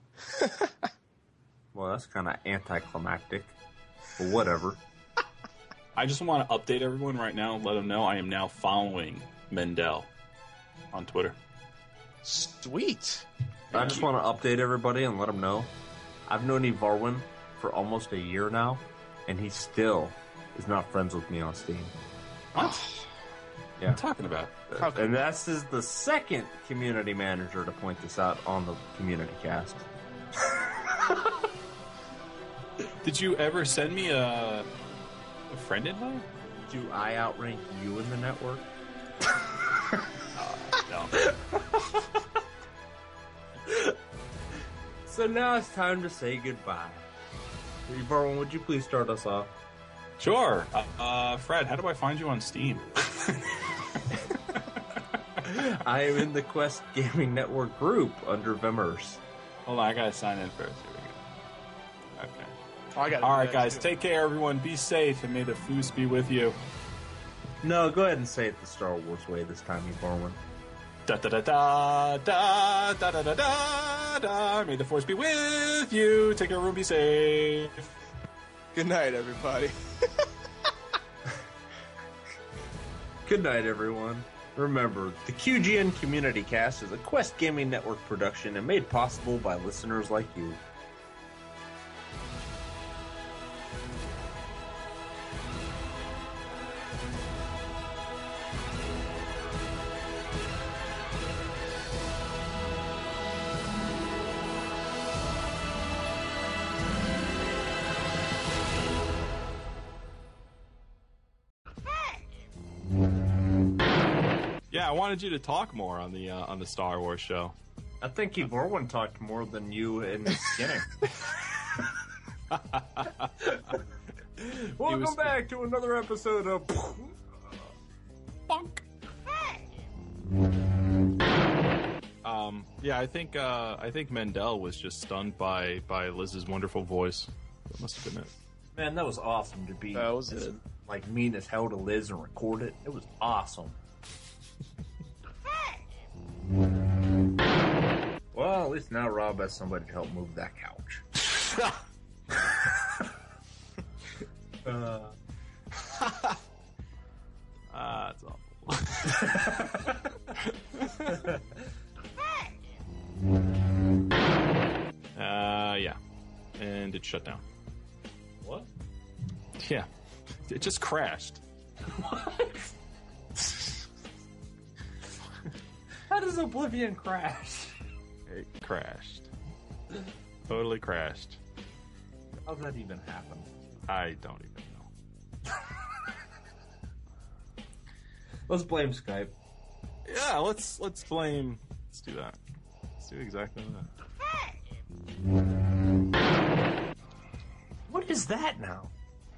Well, that's kind of anticlimactic, but whatever. I just want to update everyone right now and let them know I am now following Mendel on Twitter. Sweet. I just want to update everybody and let them know I've known Evarwin for almost a year now, and he still is not friends with me on Steam. What? Yeah. What are you talking about? Okay. And this is the second community manager to point this out on the Community Cast. Did you ever send me a, a friend invite? Do I outrank you in the network? Uh, no. So now it's time to say goodbye. Evarwin, would you please start us off? Sure. Uh, uh, Fred, how do I find you on Steam? I am in the Quest Gaming Network group under Vemers. Hold on, I gotta sign in first. Here we go. Okay. Oh, I gotta All do right, that guys, too. take care, everyone. Be safe, and may the Foos be with you. No, go ahead and say it the Star Wars way this time, Evarwin. Da da da da da da da da da da. May the Force be with you. Take care, everyone. Be safe. Good night, everybody. Good night, everyone. Remember, the Q G N Community Cast is a Quest Gaming Network production and made possible by listeners like you. Yeah, I wanted you to talk more on the uh, on the Star Wars show. I think Evarwin talked more than you in the beginning. Welcome was- back to another episode of Bonk. Um, yeah, I think uh, I think Mendel was just stunned by by Liz's wonderful voice. That must have been it. Man, that was awesome to be That was as, it. like mean as hell to Liz and record it. It was awesome. Well, at least now Rob has somebody to help move that couch. uh, Ah, that's awful. uh, yeah, and it shut down. what? Yeah. It just crashed. What? How does Oblivion crash? It crashed. Totally crashed. How's that even happen? I don't even know. Let's blame Skype. Yeah, let's let's blame. Let's do that. Let's do exactly that. What is that now?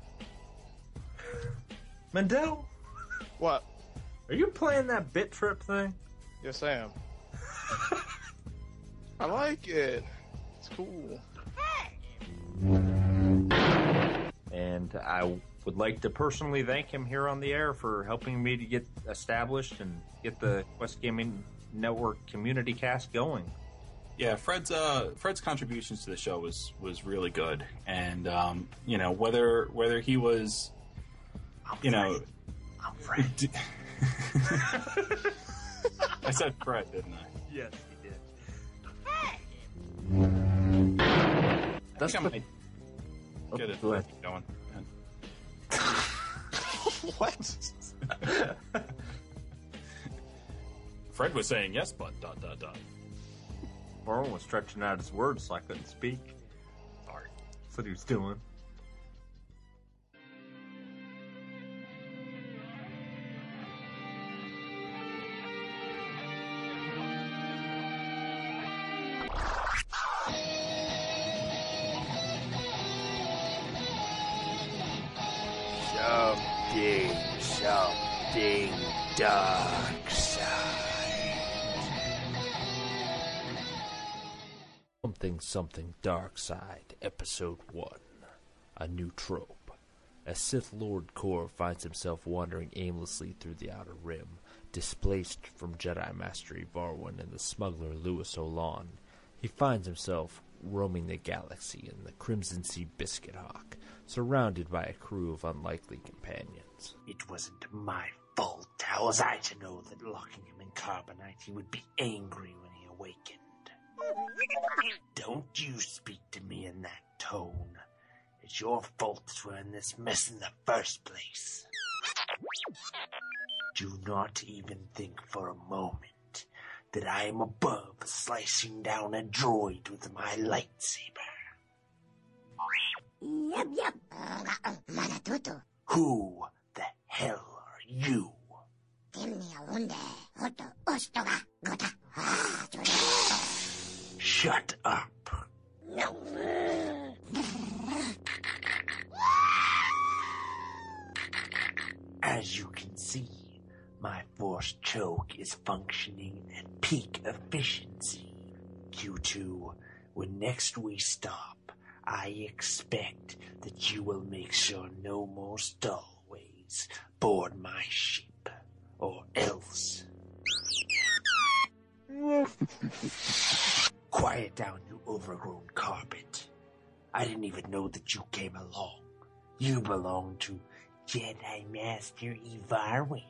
Mendel? What? Are you playing that Bit Trip thing? Yes, I am. I like it. It's cool. And I would like to personally thank him here on the air for helping me to get established and get the Quest Gaming Network community cast going. Yeah, Fred's uh, Fred's contributions to the show was was really good, and um, you know whether whether he was, I'm you know, I'm Fred. I said Fred, didn't I? Yes, he did. That's I I might Oh, get it go ahead. going. What? Fred was saying yes, but dot dot dot. Warren was stretching out his words so I couldn't speak. Sorry. That's what he was doing. Something, something dark side. Something, something dark side, episode one. A new trope. As Sith Lord Kor finds himself wandering aimlessly through the Outer Rim, displaced from Jedi Master Varwin and the smuggler Louis Olan, he finds himself roaming the galaxy in the Crimson Sea Biscuit Hawk, surrounded by a crew of unlikely companions. It wasn't my fault. How was I to know that locking him in carbonite he would be angry when he awakened? Don't you speak to me in that tone. It's your fault that we're in this mess in the first place. Do not even think for a moment that I am above slicing down a droid with my lightsaber. Yep, yep. Manatuto. Who the hell are you? Shut up. As you can see, my force choke is functioning at peak efficiency. Q two, when next we stop, I expect that you will make sure no more stowaways board my ship, or else. Quiet down, you overgrown carpet. I didn't even know that you came along. You belong to Jedi Master Ivarwin.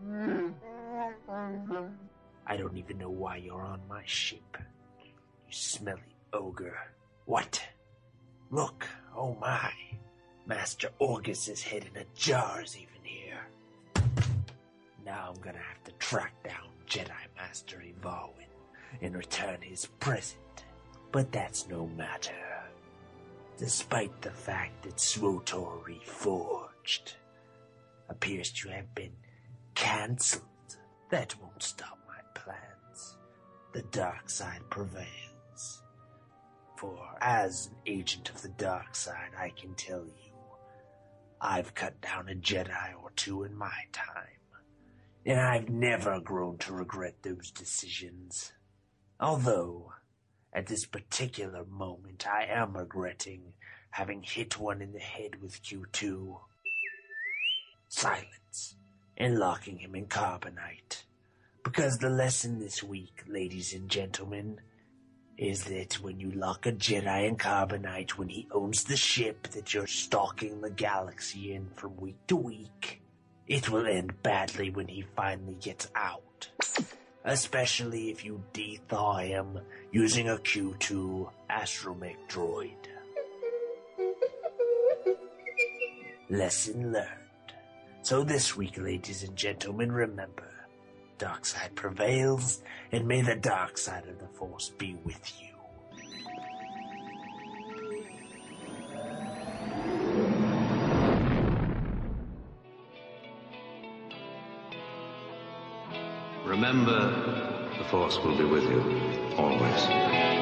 I don't even know why you're on my ship. You smelly ogre. What? Look, oh my. Master Orgus's head in a jar is even here. Now I'm gonna have to track down Jedi Master Ivarwin and return his present. But that's no matter. Despite the fact that SWTOR Reforged appears to have been cancelled, that won't stop my plans. The dark side prevails. For as an agent of the dark side, I can tell you, I've cut down a Jedi or two in my time, and I've never grown to regret those decisions. Although, at this particular moment, I am regretting having hit one in the head with Q two. Silence, and locking him in carbonite. Because the lesson this week, ladies and gentlemen, is that when you lock a Jedi in carbonite when he owns the ship that you're stalking the galaxy in from week to week, it will end badly when he finally gets out. Especially if you de-thaw him using a Q two astromech droid. Lesson learned. So this week, ladies and gentlemen, remember, dark side prevails, and may the dark side of the Force be with you. Remember, the Force will be with you, always.